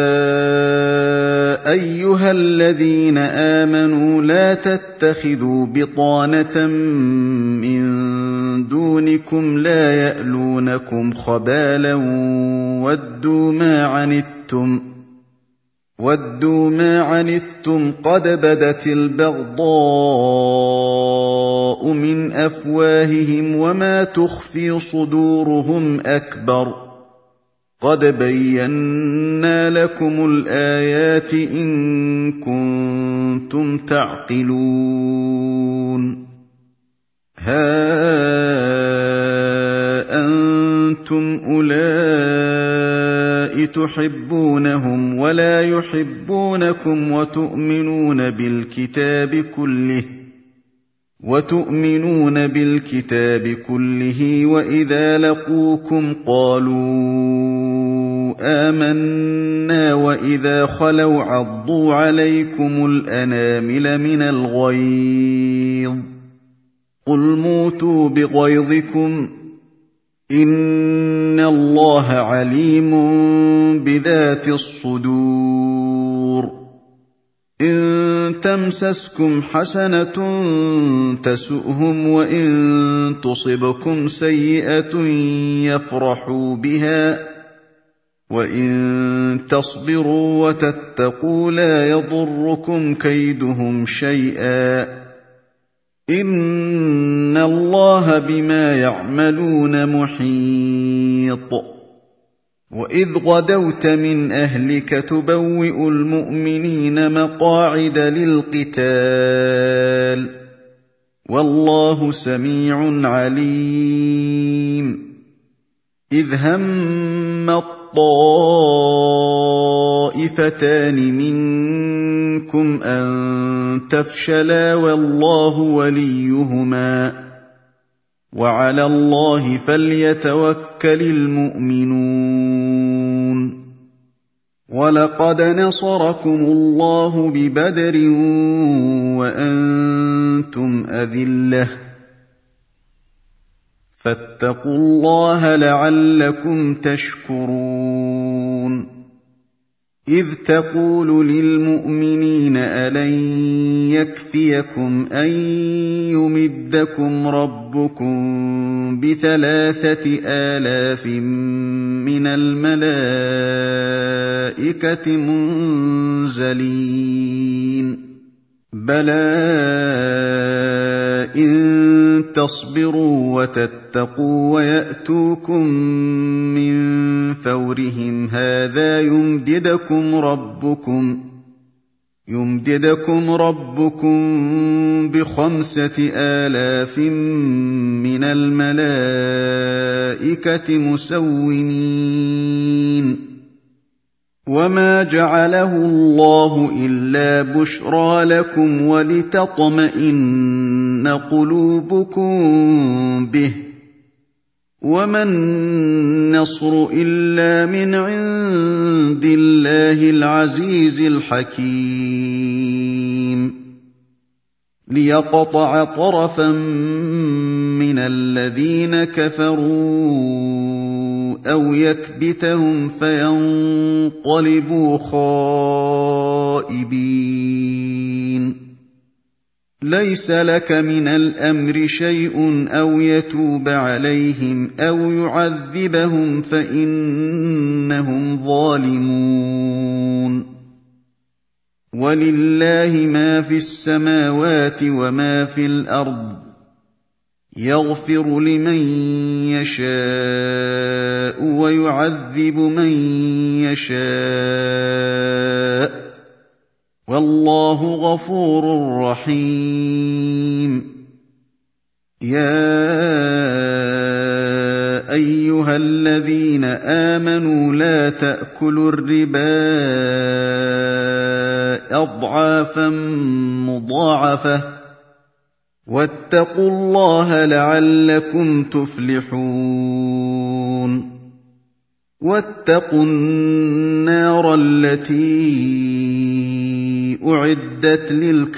أَيُّهَا الَّذِينَ آمَنُوا لَا تَتَّخِذُوا بِطَانَةً مِّن دُونِكُمْ لَا يَأْلُونَكُمْ خَبَالًا وَدُّوا مَا عَنِتُّمْ وَدُّوا مَا عَنِتُّمْ قَدْ بَدَتِ الْبَغْضَاءُ مِنْ أَفْوَاهِهِمْ وَمَا تُخْفِي صُدُورُهُمْ أَكْبَرُ ۚ قَدْ بَيَّنَّا لَكُمُ الْآيَاتِ إِن كُنتُمْ تَعْقِلُونَ هَا أَنتُمْ أُولَاءِ تُحِبُّونَهُمْ وَلَا يُحِبُّونَكُمْ وَتُؤْمِنُونَ بِالْكِتَابِ كُلِّهِ وَتُؤْمِنُونَ بِالْكِتَابِ كُلِّهِ وَإِذَا لَقُوكُمْ قَالُوا آمَنَّا وَإِذَا خَلَوْا عَضُّوا عَلَيْكُمُ الْأَنَامِلَ مِنَ الْغَيْظِ ۚ قُلْ مُوتُوا بِغَيْظِكُمْ ۗ إِنَّ اللَّهَ عَلِيمٌ بِذَاتِ الصُّدُورِ إِن تَمْسَسْكُمْ حَسَنَةٌ تَسُؤْهُمْ وَإِن تُصِبْكُمْ سَيِّئَةٌ يَفْرَحُوا بِهَا ۖ وَإِن تَصْبِرُوا وَتَتَّقُوا لَا يَضُرُّكُمْ كَيْدُهُمْ شَيْئًا ۗ إِنَّ اللَّهَ بِمَا يَعْمَلُونَ مُحِيطٌ وَإِذْ غَدَوْتَ مِنْ أَهْلِكَ تُبَوِّئُ الْمُؤْمِنِينَ مَقَاعِدَ لِلْقِتَالِ ۗ وَاللَّهُ سَمِيعٌ عَلِيمٌ إِذْ هَمَّ الطَّائِفَتَانِ مِنكُمْ أَن تَفْشَلَا وَاللَّهُ وَلِيُّهُمَا ۗ وَعَلَى اللَّهِ فَلْيَتَوَكَّلِ الْمُؤْمِنُونَ وَلَقَدْ نَصَرَكُمُ اللَّهُ بِبَدْرٍ وَأَنتُمْ أَذِلَّةٌ فَاتَّقُوا اللَّهَ لَعَلَّكُمْ تَشْكُرُونَ إِذْ تَقُولُ لِلْمُؤْمِنِينَ أَلَن يَكْفِيَكُمْ أَن يُمِدَّكُمْ رَبُّكُم بِثَلَاثَةِ آلَافٍ مِّنَ الْمَلَائِكَةِ مُنزَلِينَ بَلَىٰ إِن تَصْبِرُوا وَتَتَّقُوا وَيَأْتُوكُم مِّن فَوْرِهِمْ هَٰذَا يُمْدِدْكُمْ رَبُّكُم يُمْدِدْكُمْ رَبُّكُم بِخَمْسَةِ آلَافٍ مِّنَ الْمَلَائِكَةِ مُسَوِّمِينَ وَمَا جَعَلَهُ اللَّهُ إِلَّا بُشْرَىٰ لَكُمْ وَلِتَطْمَئِنَّ قُلُوبُكُم بِهِ ۗ وَمَا النَّصْرُ إِلَّا مِنْ عِندِ اللَّهِ الْعَزِيزِ الْحَكِيمِ لِيَقْطَعَ طَرَفًا مِّنَ الَّذِينَ كَفَرُوا أَوْ يَكْبِتَهُمْ فَيَنقَلِبُوا خَائِبِينَ لَيْسَ لَكَ مِنَ الْأَمْرِ شَيْءٌ أَوْ يَتُوبَ عَلَيْهِمْ أَوْ يُعَذِّبَهُمْ فَإِنَّهُمْ ظَالِمُونَ وَلِلَّهِ مَا فِي السَّمَاوَاتِ وَمَا فِي الْأَرْضِ ۚ يَغْفِرُ لِمَن يَشَاءُ وَيُعَذِّبُ مَن يَشَاءُ ۚ وَاللَّهُ غَفُورٌ رَّحِيمٌ يَا أَيُّهَا الَّذِينَ آمَنُوا لَا تَأْكُلُوا الرِّبَا أَضْعَافًا مُّضَاعَفَةً ۖ وَاتَّقُوا اللَّهَ لَعَلَّكُمْ تُفْلِحُونَ وَاتَّقُوا النَّارَ الَّتِي أُعِدَّتْ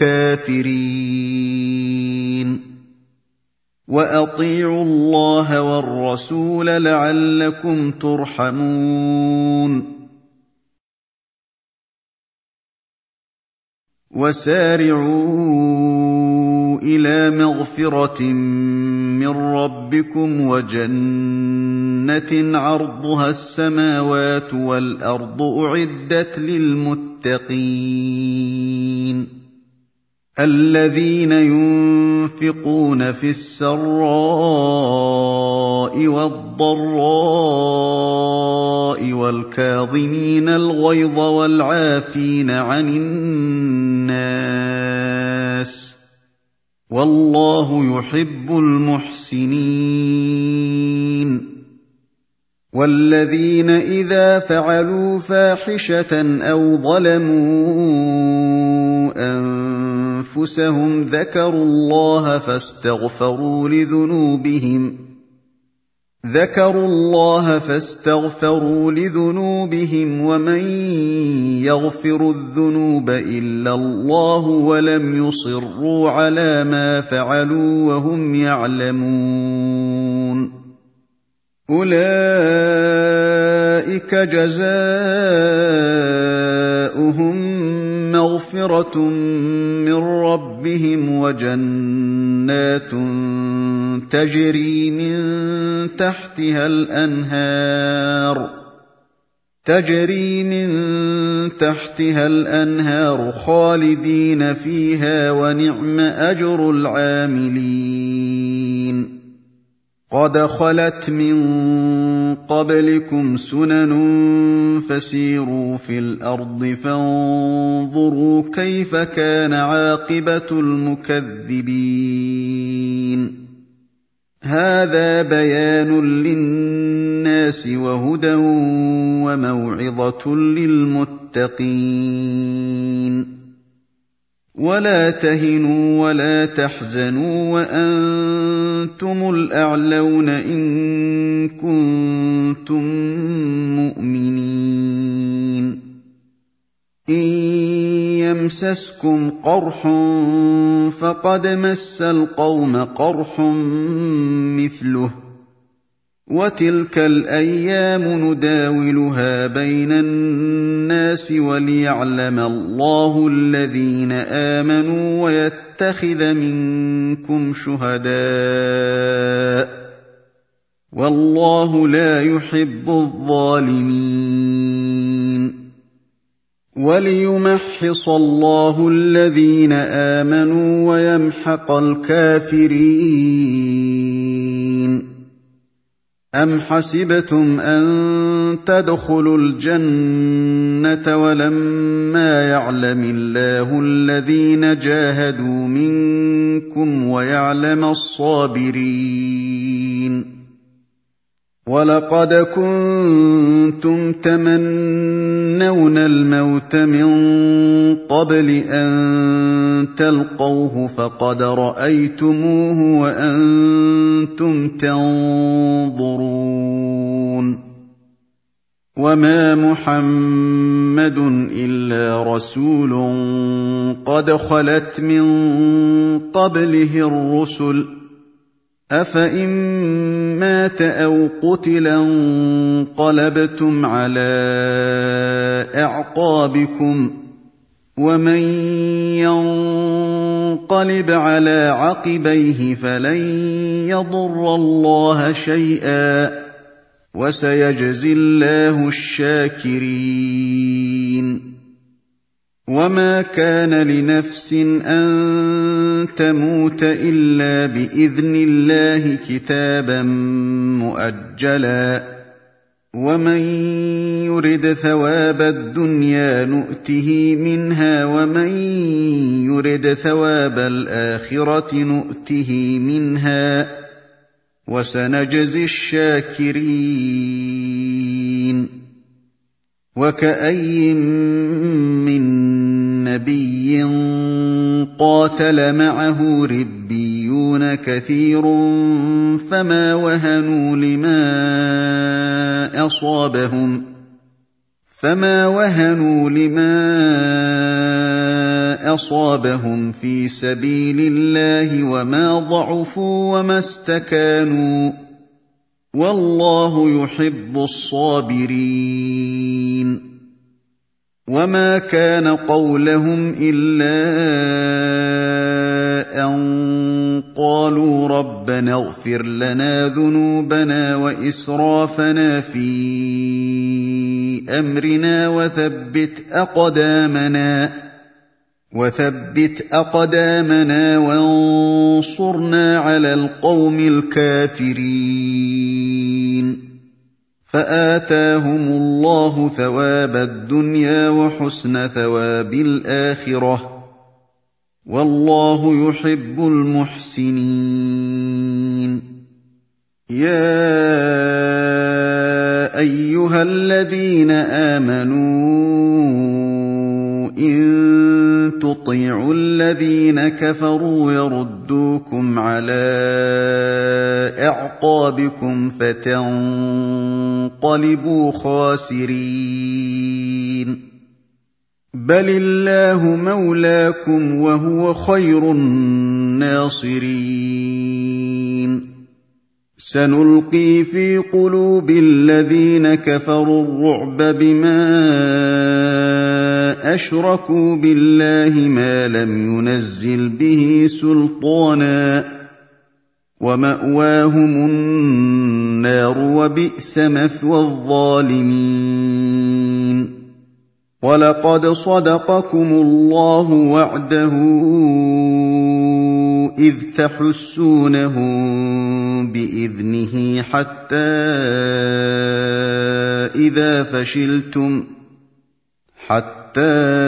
لِلْكَافِرِينَ وَأَطِيعُوا اللَّهَ وَالرَّسُولَ لَعَلَّكُمْ تُرْحَمُونَ وَسَارِعُوا إِلَىٰ مَغْفِرَةٍ مِّن رَّبِّكُمْ وَجَنَّةٍ عَرْضُهَا السَّمَاوَاتُ وَالْأَرْضُ أُعِدَّتْ لِلْمُتَّقِينَ الَّذِينَ يُنفِقُونَ فِي السَّرَّاءِ وَالضَّرَّاءِ وَالْكَاظِمِينَ الْغَيْظَ وَالْعَافِينَ عَنِ النَّاسِ ۗ وَاللَّهُ يُحِبُّ الْمُحْسِنِينَ وَالَّذِينَ إِذَا فَعَلُوا فَاحِشَةً أَوْ ظَلَمُوا أَنفُسَهُمْ ذَكَرُوا اللَّهَ فَاسْتَغْفَرُوا لِذُنُوبِهِمْ ذَكَرُوا اللَّهَ فَاسْتَغْفَرُوا لِذُنُوبِهِمْ وَمَن يَغْفِرُ الذُّنُوبَ إِلَّا اللَّهُ وَلَمْ يُصِرُّوا عَلَىٰ مَا فَعَلُوا وَهُمْ يَعْلَمُونَ أُولَٰئِكَ جَزَاؤُهُم مَّغْفِرَةٌ مِّن رَّبِّهِمْ وَجَنَّاتٌ تَجْرِي مِن تَحْتِهَا الْأَنْهَارُ تَجْرِي مِن تَحْتِهَا الْأَنْهَارُ خَالِدِينَ فِيهَا ۖ وَنِعْمَ أَجْرُ الْعَامِلِينَ قَدْ خَلَتْ مِن قَبْلِكُمْ سُنَنٌ فَسِيرُوا فِي الْأَرْضِ فَانظُرُوا كَيْفَ كَانَ عَاقِبَةُ الْمُكَذِّبِينَ هَٰذَا بَيَانٌ لِّلنَّاسِ وَهُدًى وَمَوْعِظَةٌ لِّلْمُتَّقِينَ وَلَا تَهِنُوا وَلَا تَحْزَنُوا وَأَنتُمُ الْأَعْلَوْنَ إِن كُنتُم مُّؤْمِنِينَ إِن يَمْسَسْكُمْ قَرْحٌ فَقَدْ مَسَّ الْقَوْمَ قَرْحٌ مِّثْلُهُ ۚ وَتِلْكَ الْأَيَّامُ نُدَاوِلُهَا بَيْنَ النَّاسِ وَلِيَعْلَمَ اللَّهُ الَّذِينَ آمَنُوا وَيَتَّخِذَ مِنكُمْ شُهَدَاءَ ۗ وَاللَّهُ لَا يُحِبُّ الظَّالِمِينَ وَلِيُمَحِّصَ اللَّهُ الَّذِينَ آمَنُوا وَيَمْحَقَ الْكَافِرِينَ أَمْ حَسِبْتُمْ أَن تَدْخُلُوا الْجَنَّةَ وَلَمَّا يَعْلَمِ اللَّهُ الَّذِينَ جَاهَدُوا مِنكُمْ وَيَعْلَمَ الصَّابِرِينَ وَلَقَدْ كُنتُمْ تَمَنَّوْنَ الْمَوْتَ مِن قَبْلِ أَن تَلْقَوْهُ فَقَدْ رَأَيْتُمُوهُ وَأَنتُمْ تَنظُرُونَ وَمَا مُحَمَّدٌ إِلَّا رَسُولٌ قَدْ خَلَتْ مِن قَبْلِهِ الرُّسُلُ ۚ أَفَإِن مَّاتَ أَوْ قُتِلَ انقَلَبْتُمْ عَلَىٰ أَعْقَابِكُمْ ۚ وَمَن ينقلب على عقبيه فلن يضر الله شيئا وسيجزي الله الشاكرين وما كان لنفس أن تموت إلا بإذن الله كتابا مؤجلا ومن يرد ثواب الدنيا نؤته منها ومن يرد ثواب الآخرة نؤته منها وسنجزي الشاكرين وكأي من نبي قاتل معه ربيون كثير فما وهنوا لما أصابهم فما وهنوا لما أصابهم في سبيل الله وما ضعفوا وما استكانوا والله يحب الصابرين وما كان قولهم إلا أن قالوا ربنا اغفر لنا ذنوبنا وإسرافنا في أمرنا وثبت أقدامنا وثبت أقدامنا وانصرنا على القوم الكافرين فآتاهم الله ثواب الدنيا وحسن ثواب الآخرة والله يحب المحسنين يا أيها الذين آمنوا إن تطيعوا الذين كفروا يردوكم على أعقابكم فتنقلبوا خاسرين بل الله مولاكم وهو خير الناصرين سنلقي في قلوب الذين كفروا الرعب بما أشركوا بالله ما لم ينزل به سلطانا ومأواهم النار وبئس مثوى الظالمين ولقد صدقكم الله وعده إذ تحسونهم بإذنه حتى إذا فشلتم حتى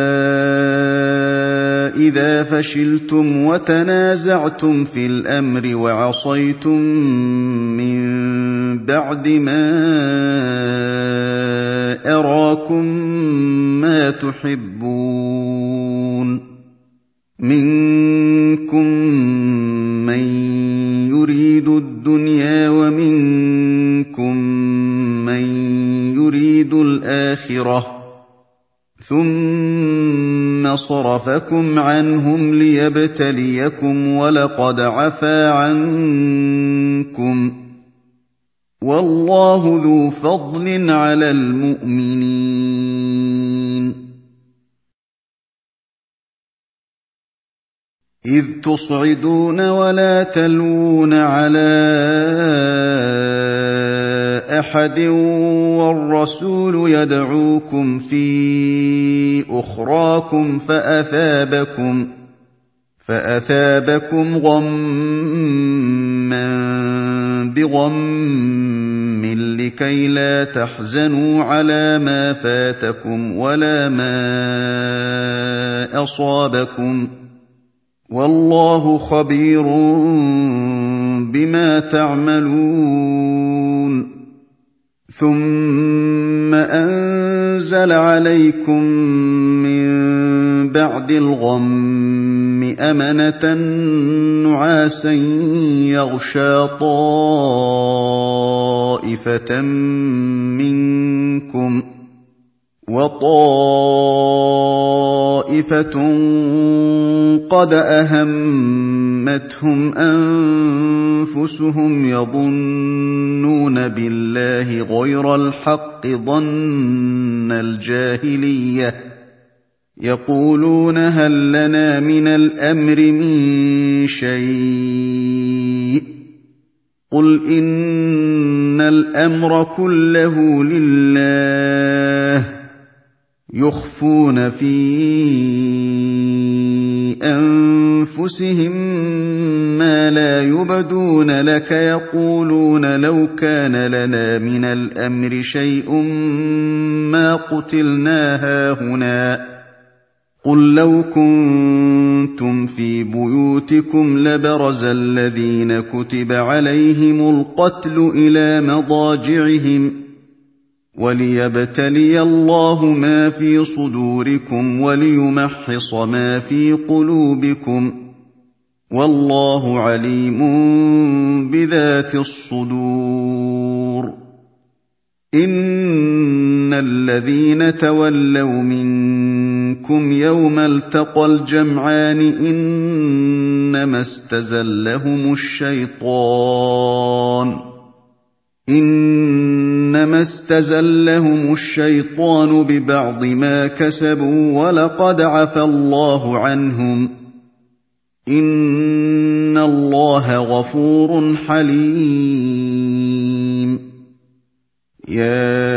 إذا فشلتم وتنازعتم في الأمر وعصيتم من بعد ما أراكم ما تحبون منكم من يريد الدنيا ومنكم من يريد الآخرة ثم صرفكم عنهم ليبتليكم ولقد عفا عنكم والله ذو فضل على المؤمنين إذ تصعدون ولا تلوون على أحد والرسول يدعوكم في أخراكم فأثابكم فأثابكم غمًّا بغم لكي لا تحزنوا على ما فاتكم ولا ما أصابكم والله خبير بما تعملون ثم أنزل عليكم من بعد الغم أمنة نعاسا يغشى طائفة منكم وطائفة قد أهمتهم أنفسهم يظنون بالله غير الحق ظن الجاهلية يقولون هل لنا من الأمر من شيء قل إن الأمر كله لله يخفون في أنفسهم ما لا يبدون لك يقولون لو كان لنا من الأمر شيء ما قتلنا هاهنا قل لو كنتم في بيوتكم لبرز الذين كتب عليهم القتل إلى مضاجعهم وليبتلي الله ما في صدوركم وليمحص ما في قلوبكم والله عليم بذات الصدور إن الذين تولوا منكم يوم التقى الجمعان إنما استزلهم الشيطان إنما استزلهم الشيطان ببعض ما كسبوا ولقد عفى الله عنهم إن الله غفور حليم يا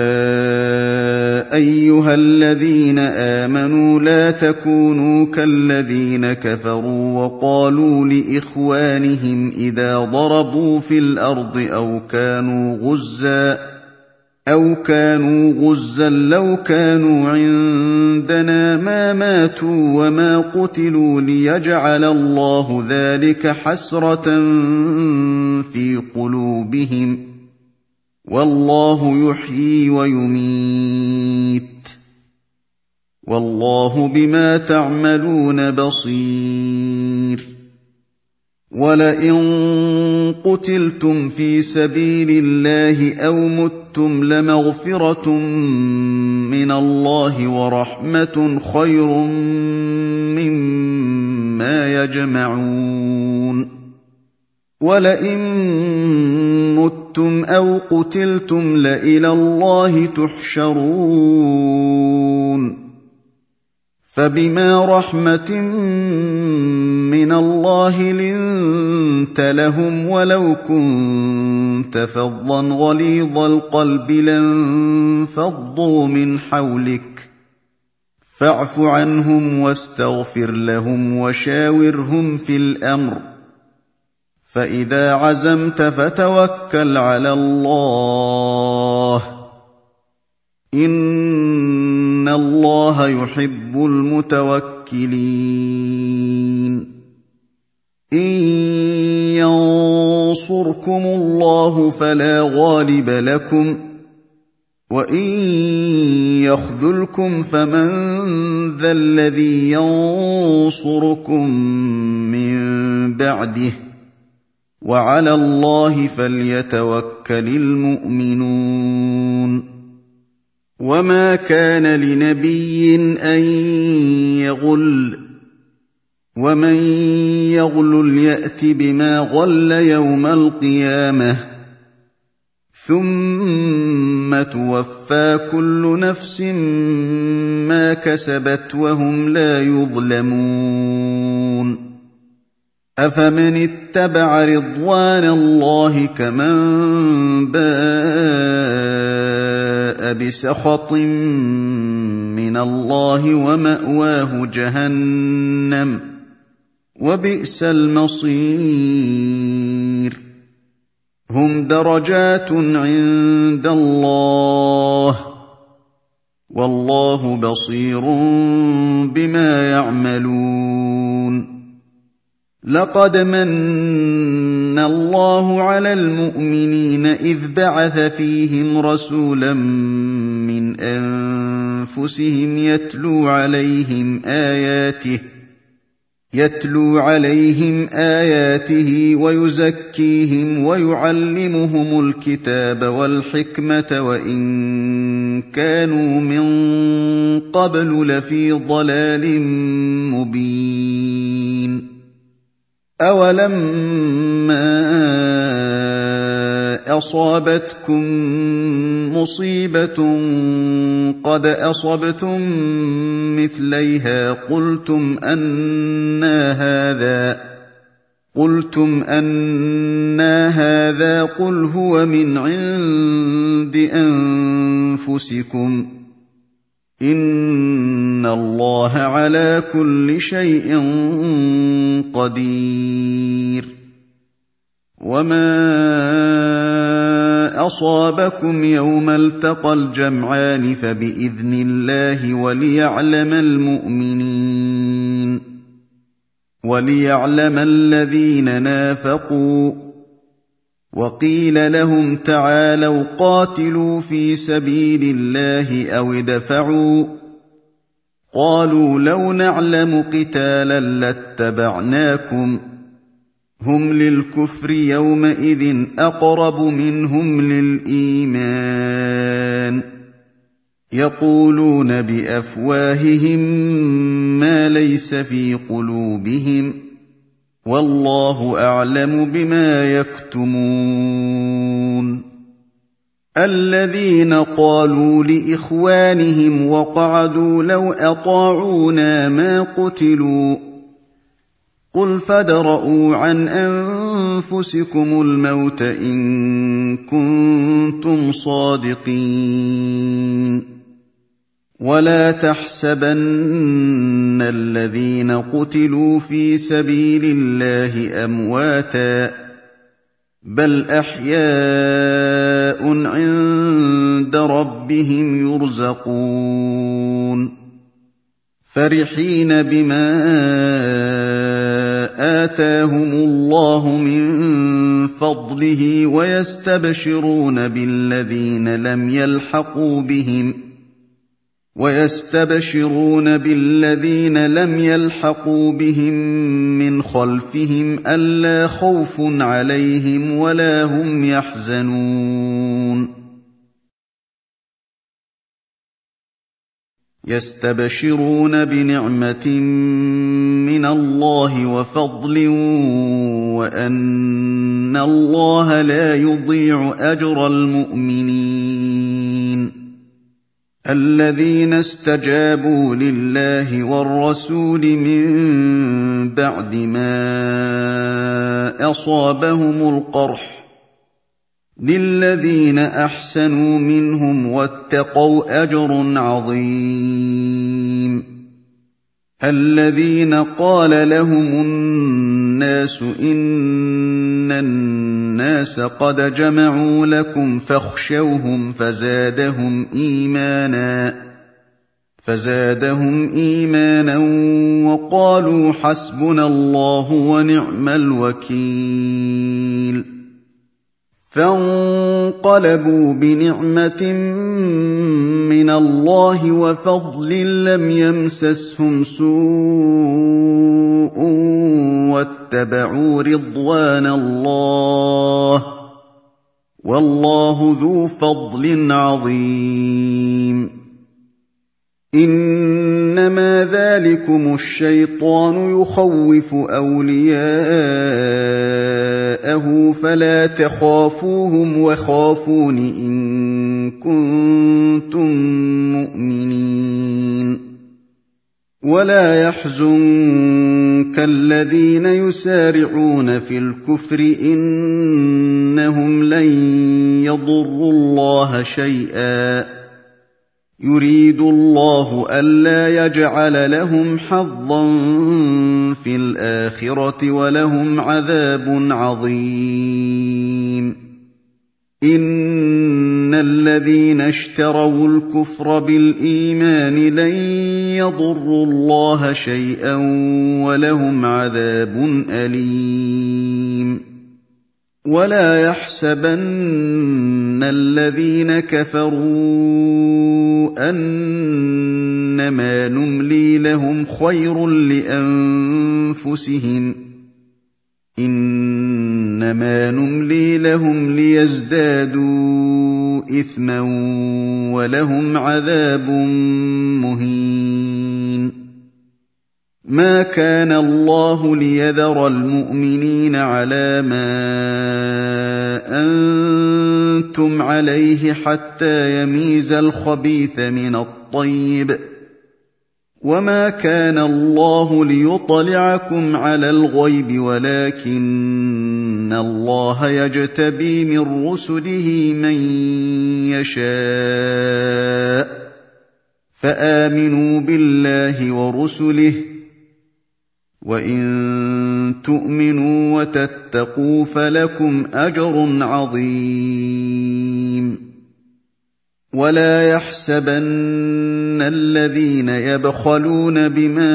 أيها الذين آمنوا لا تكونوا كالذين كفروا وقالوا لإخوانهم إذا ضربوا في الأرض أو كانوا غزا أو كانوا غزا لو كانوا عندنا ما ماتوا وما قتلوا ليجعل الله ذلك حسرة في قلوبهم والله يحيي ويميت والله بما تعملون بصير ولئن قتلتم في سبيل الله أو متم لمغفرة من الله ورحمة خير مما يجمعون ولئن متم أو قتلتم لإلى الله تحشرون فبما رحمة من الله لنت لهم ولو كنت فظا غليظ القلب لانفضوا من حولك فاعف عنهم واستغفر لهم وشاورهم في الأمر فإذا عزمت فتوكل على الله إن الله يحب المتوكلين إن ينصركم الله فلا غالب لكم وإن يخذلكم فمن ذا الذي ينصركم من بعده وعلى الله فليتوكل المؤمنون وما كان لنبي أن يغل ومن يغلل يأت بما غل يوم القيامة ثم توفى كل نفس ما كسبت وهم لا يظلمون أفمن اتبع رضوان الله كمن باء بسخط من الله ومأواه جهنم وبئس المصير هم درجات عند الله والله بصير بما يعملون لقد من الله على المؤمنين إذ بعث فيهم رسولا من أنفسهم يتلو عليهم آياته يتلو عليهم آياته ويزكيهم ويعلمهم الكتاب والحكمة وإن كانوا من قبل لفي ضلال مبين أولما أَصَابَتْكُم مُّصِيبَةٌ قَدْ أَصَبْتُم مِّثْلَيْهَا قُلْتُمْ أَنَّىٰ هَٰذَا قُلْتُمْ أَنَّىٰ هَٰذَا قُلْ هُوَ مِنْ عِندِ أَنفُسِكُمْ ۗ إِنَّ اللَّهَ عَلَىٰ كُلِّ شَيْءٍ قَدِيرٌ وَمَا أَصَابَكُمْ يَوْمَ الْتَقَى الْجَمْعَانِ فَبِإِذْنِ اللَّهِ وَلِيَعْلَمَ الْمُؤْمِنِينَ وَلِيَعْلَمَ الَّذِينَ نَافَقُوا ۚ وَقِيلَ لَهُمْ تَعَالَوْا قَاتِلُوا فِي سَبِيلِ اللَّهِ أَوِ ادْفَعُوا ۖ قَالُوا لَوْ نَعْلَمُ قِتَالًا لَّاتَّبَعْنَاكُمْ ۗ هُمْ لِلْكُفْرِ يَوْمَئِذٍ أَقْرَبُ مِنْهُمْ لِلْإِيمَانِ ۚ يَقُولُونَ بِأَفْوَاهِهِم مَّا لَيْسَ فِي قُلُوبِهِمْ ۗ وَاللَّهُ أَعْلَمُ بِمَا يَكْتُمُونَ الَّذِينَ قَالُوا لِإِخْوَانِهِمْ وَقَعَدُوا لَوْ أَطَاعُونَا مَا قُتِلُوا ۗ قُلْ فَادْرَءُوا عَنْ أَنفُسِكُمُ الْمَوْتَ إِن كُنتُمْ صَادِقِينَ وَلَا تَحْسَبَنَّ الَّذِينَ قُتِلُوا فِي سَبِيلِ اللَّهِ أَمْوَاتًا ۚ بَلْ أَحْيَاءٌ عِندَ رَبِّهِمْ يُرْزَقُونَ فَرِحِينَ بِمَا آتَاهُمُ اللَّهُ مِن فَضْلِهِ وَيَسْتَبْشِرُونَ بِالَّذِينَ لَمْ يَلْحَقُوا بِهِمْ وَيَسْتَبْشِرُونَ بِالَّذِينَ لَمْ يَلْحَقُوا بِهِم مِّنْ خَلْفِهِمْ أَلَّا خَوْفٌ عَلَيْهِمْ وَلَا هُمْ يَحْزَنُونَ يَسْتَبْشِرُونَ بِنِعْمَةٍ مِّنَ اللَّهِ وَفَضْلٍ وَأَنَّ اللَّهَ لَا يُضِيعُ أَجْرَ الْمُؤْمِنِينَ الَّذِينَ اسْتَجَابُوا لِلَّهِ وَالرَّسُولِ مِن بَعْدِ مَا أَصَابَهُمُ الْقَرْحُ ۚ لِلَّذِينَ أَحْسَنُوا مِنْهُمْ وَاتَّقَوْا أَجْرٌ عَظِيمٌ الَّذِينَ قَالَ لَهُمُ النَّاسُ إِنَّ النَّاسَ قَدْ جَمَعُوا لَكُمْ فَاخْشَوْهُمْ فَزَادَهُمْ إِيمَانًا فَزَادَهُمْ إِيمَانًا وَقَالُوا حَسْبُنَا اللَّهُ وَنِعْمَ الْوَكِيلُ فَانقَلَبُوا بِنِعْمَةٍ مِّنَ اللَّهِ وَفَضْلٍ لَّمْ يَمْسَسْهُمْ سُوءٌ وَاتَّبَعُوا رِضْوَانَ اللَّهِ ۗ وَاللَّهُ ذُو فَضْلٍ عَظِيمٍ إِنَّمَا ذَٰلِكُمُ الشَّيْطَانُ يُخَوِّفُ أَوْلِيَاءَهُ فَلَا تَخَافُوهُمْ وَخَافُونِ إِن كُنتُم مُّؤْمِنِينَ وَلَا يَحْزُنكَ الَّذِينَ يُسَارِعُونَ فِي الْكُفْرِ إِنَّهُمْ لَن يَضُرُّوا اللَّهَ شَيْئًا ۗ يُرِيدُ اللَّهُ أَلَّا يَجْعَلَ لَهُمْ حَظًّا فِي الْآخِرَةِ وَلَهُمْ عَذَابٌ عَظِيمٌ إِنَّ الَّذِينَ اشْتَرَوُا الْكُفْرَ بِالْإِيمَانِ لَن يَضُرُّوا اللَّهَ شَيْئًا وَلَهُمْ عَذَابٌ أَلِيمٌ وَلَا يَحْسَبَنَّ الَّذِينَ كَفَرُوا أَنَّمَا نُمْلِي لَهُمْ خَيْرٌ لِّأَنفُسِهِمْ ۚ إِنَّمَا نُمْلِي لَهُمْ لِيَزْدَادُوا إِثْمًا وَلَهُمْ عَذَابٌ مُّهِينٌ مَا كَانَ اللَّهُ لِيَذَرَ الْمُؤْمِنِينَ عَلَىٰ مَا أَنتُمْ عَلَيْهِ حَتَّىٰ يَمِيزَ الْخَبِيثَ مِنَ الطَّيِّبِ ۗ وَمَا كَانَ اللَّهُ لِيُطْلِعَكُمْ عَلَى الْغَيْبِ وَلَٰكِنَّ اللَّهَ يَجْتَبِي مِن رُّسُلِهِ مَن يَشَاءُ ۖ فَآمِنُوا بِاللَّهِ وَرُسُلِهِ ۚ وَإِن تُؤْمِنُوا وَتَتَّقُوا فَلَكُمْ أَجْرٌ عَظِيمٌ. وَلَا يَحْسَبَنَّ الَّذِينَ يَبْخَلُونَ بِمَا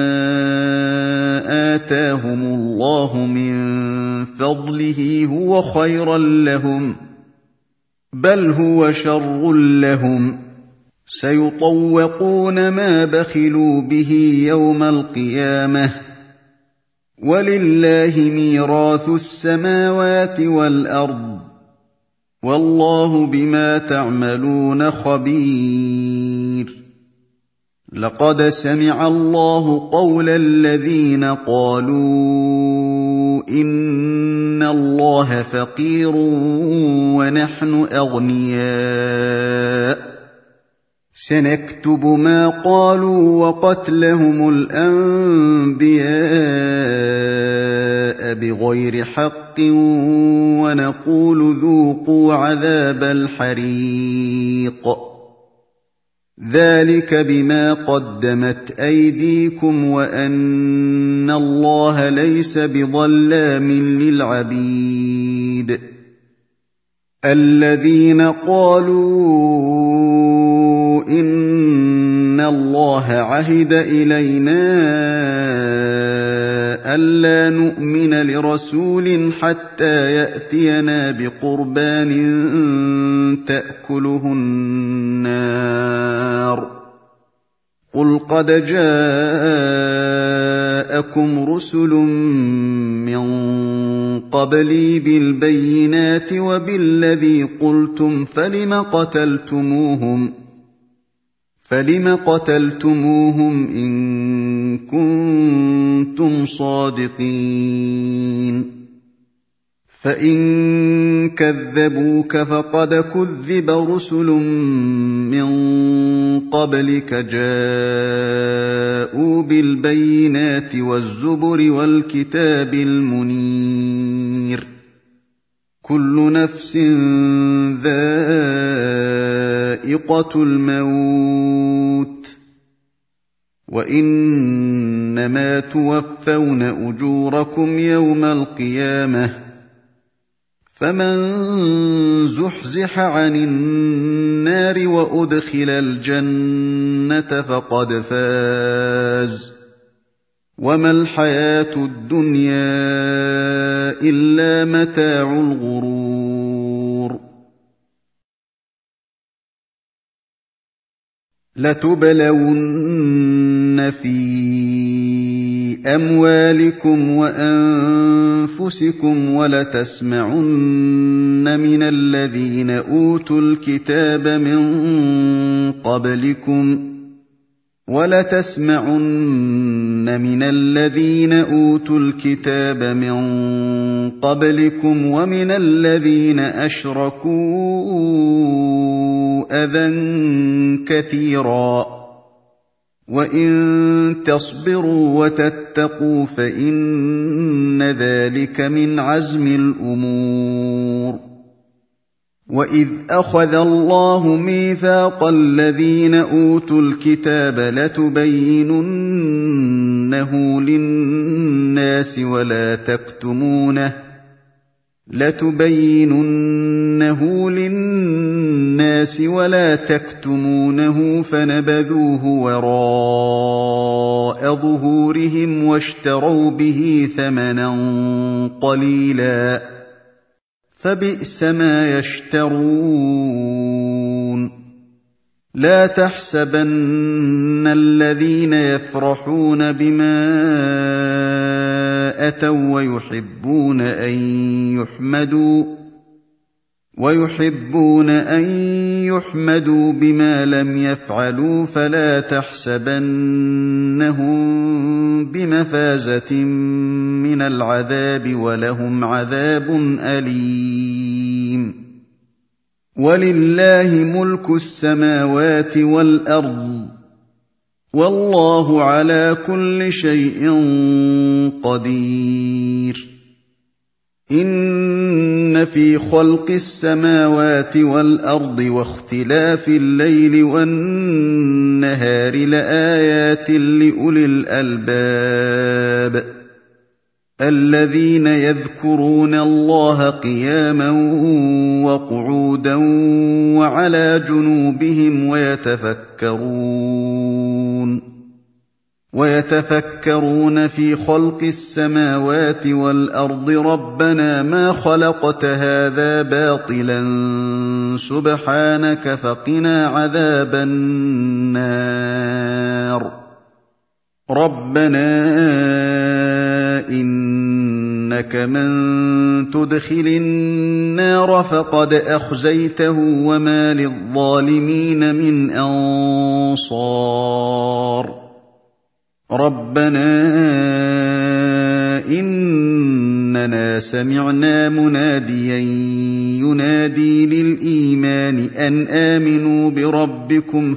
آتَاهُمُ اللَّهُ مِن فَضْلِهِ هُوَ خَيْرًا لَّهُم ۖ بَلْ هُوَ شَرٌّ لَّهُمْ ۖ سَيُطَوَّقُونَ مَا بَخِلُوا بِهِ يَوْمَ الْقِيَامَةِ ۗ وَلِلَّهِ مِيرَاثُ السَّمَاوَاتِ وَالْأَرْضِ ۗ وَاللَّهُ بِمَا تَعْمَلُونَ خَبِيرٌ. لَقَدْ سَمِعَ اللَّهُ قَوْلَ الَّذِينَ قَالُوا إِنَّ اللَّهَ فَقِيرٌ وَنَحْنُ أَغْنِيَاءُ ۘ سَنَكْتُبُ مَا قَالُوا وَقَتْلَهُمُ الْأَنبِيَاءَ بِغَيْرِ حَقٍّ وَنَقُولُ ذُوقُوا عَذَابَ الْحَرِيقِ ذَٰلِكَ بِمَا قَدَّمَتْ أَيْدِيكُمْ وَأَنَّ اللَّهَ لَيْسَ بِظَلَّامٍ لِّلْعَبِيدِ. الَّذِينَ قَالُوا إِنَّ اللَّهَ عَهِدَ إِلَيْنَا أَلَّا نُؤْمِنَ لِرَسُولٍ حَتَّىٰ يَأْتِيَنَا بِقُرْبَانٍ تَأْكُلُهُ النَّارُ ۗ قُلْ قَدْ جَاءَكُمْ رُسُلٌ مِّن قَبْلِي بِالْبَيِّنَاتِ وَبِالَّذِي قُلْتُمْ فَلِمَ قَتَلْتُمُوهُمْ فَلِمَ قَتَلْتُمُوهُمْ إِن كُنتُمْ صَادِقِينَ فَإِن كَذَّبُوكَ فَقَدْ كُذِّبَ رُسُلٌ مِّن قَبْلِكَ جَاءُوا بِالْبَيِّنَاتِ وَالزُّبُرِ وَالْكِتَابِ الْمُنِيرِ كُلُّ نَفْسٍ ذَائِقَةُ الْمَوْتِ ۖ وَإِنَّمَا تُوَفَّوْنَ أُجُورَكُمْ يَوْمَ الْقِيَامَةِ ۖ فَمَن زُحْزِحَ عَنِ النَّارِ وَأُدْخِلَ الْجَنَّةَ فَقَدْ فَازَ ۗ وَمَا الْحَيَاةُ الدُّنْيَا إِلَّا مَتَاعُ الْغُرُورِ. لَتُبْلَوُنَّ فِي أَمْوَالِكُمْ وَأَنفُسِكُمْ وَلَتَسْمَعُنَّ مِنَ الَّذِينَ أُوتُوا الْكِتَابَ مِن قَبْلِكُمْ وَلَتَسْمَعُنَّ مِنَ الَّذِينَ أُوتُوا الْكِتَابَ مِن قَبْلِكُمْ وَمِنَ الَّذِينَ أَشْرَكُوا أَذًى كَثِيرًا ۚ وَإِن تَصْبِرُوا وَتَتَّقُوا فَإِنَّ ذَٰلِكَ مِنْ عَزْمِ الْأُمُورِ. وَإِذْ أَخَذَ اللَّهُ مِيثَاقَ الَّذِينَ أُوتُوا الْكِتَابَ لَتُبَيِّنُنَّهُ لِلنَّاسِ وَلَا تَكْتُمُونَهُ لَتُبَيِّنُنَّهُ لِلنَّاسِ وَلَا تَكْتُمُونَهُ فَنَبَذُوهُ وَرَاءَ ظُهُورِهِمْ وَاشْتَرَوْا بِهِ ثَمَنًا قَلِيلًا ۖ فَبِئْسَ مَا يَشْتَرُونَ. لَا تَحْسَبَنَّ الَّذِينَ يَفْرَحُونَ بِمَا أَتَوا وَّيُحِبُّونَ أَن يُحْمَدُوا ويحبون أن يحمدوا بما لم يفعلوا فلا تحسبنهم بمفازة من العذاب ولهم عذاب أليم ولله ملك السماوات والأرض والله على كل شيء قدير إن في خلق السماوات والأرض واختلاف الليل والنهار لآيات لأولي الألباب الذين يذكرون الله قياما وقعودا وعلى جنوبهم ويتفكرون ويتفكرون في خلق السماوات والأرض ربنا ما خلقت هذا باطلا سبحانك فقنا عذاب النار ربنا إنك من تدخل النار فقد أخزيته وما للظالمين من أنصار ربنا إننا سمعنا مناديا ينادي للإيمان أن آمنوا بربكم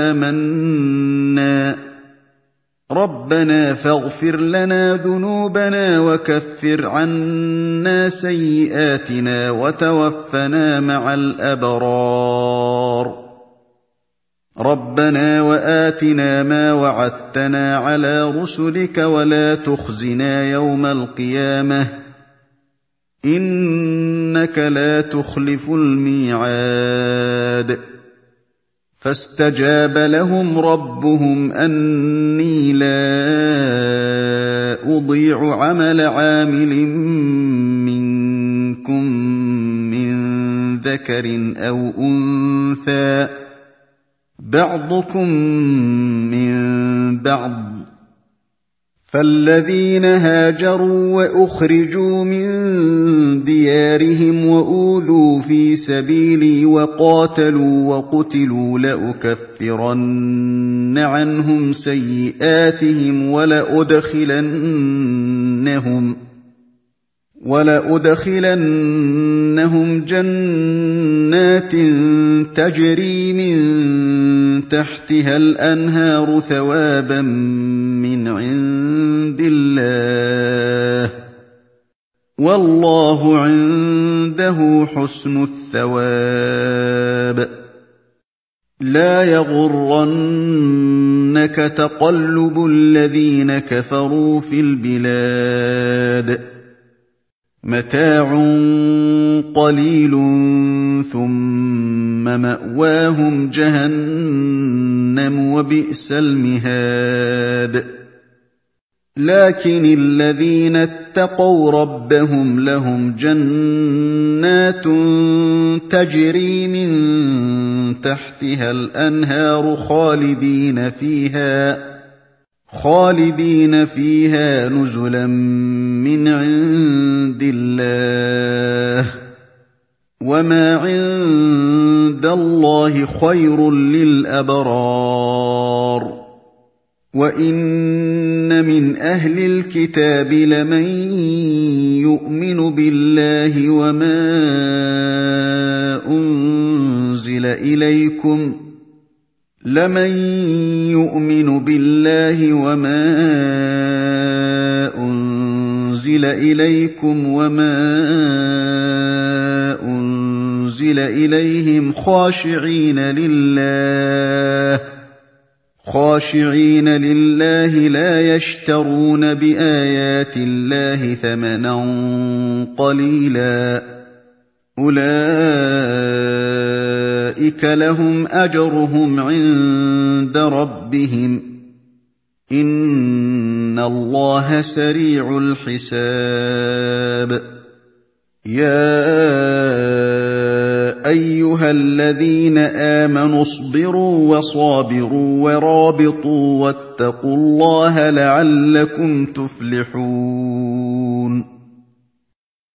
فآمنا ربنا فاغفر لنا ذنوبنا وكفر عنا سيئاتنا وتوفنا مع الأبرار ربنا وآتنا ما وعدتنا على رسلك ولا تخزنا يوم القيامة إنك لا تخلف الميعاد فاستجاب لهم ربهم أني لا أضيع عمل عامل منكم من ذكر أو أنثى بعضكم من بعض فالذين هاجروا وأخرجوا من ديارهم وأوذوا في سبيلي وقاتلوا وقتلوا لأكفرن عنهم سيئاتهم ولأدخلنهم ولأدخلنهم جنات تجري من تحتها الأنهار ثوابا من عند الله والله عنده حسن الثواب لا يغرنك تقلب الذين كفروا في البلاد متاع قليل ثم مأواهم جهنم وبئس المهاد لكن الذين اتقوا ربهم لهم جنات تجري من تحتها الأنهار خالدين فيها خالدين فيها نزلا من عند الله وما عند الله خير للأبرار وإن من أهل الكتاب لمن يؤمن بالله وما أنزل إليكم لمن يؤمن بالله وما أنزل إليكم وما أنزل إليهم خاشعين لله خاشعين لله لا يشترون بآيات الله ثمنا قليلا أولئك لهم أجرهم عند ربهم إن الله سريع الحساب يا أيها الذين آمنوا اصبروا وصابروا ورابطوا واتقوا الله لعلكم تفلحون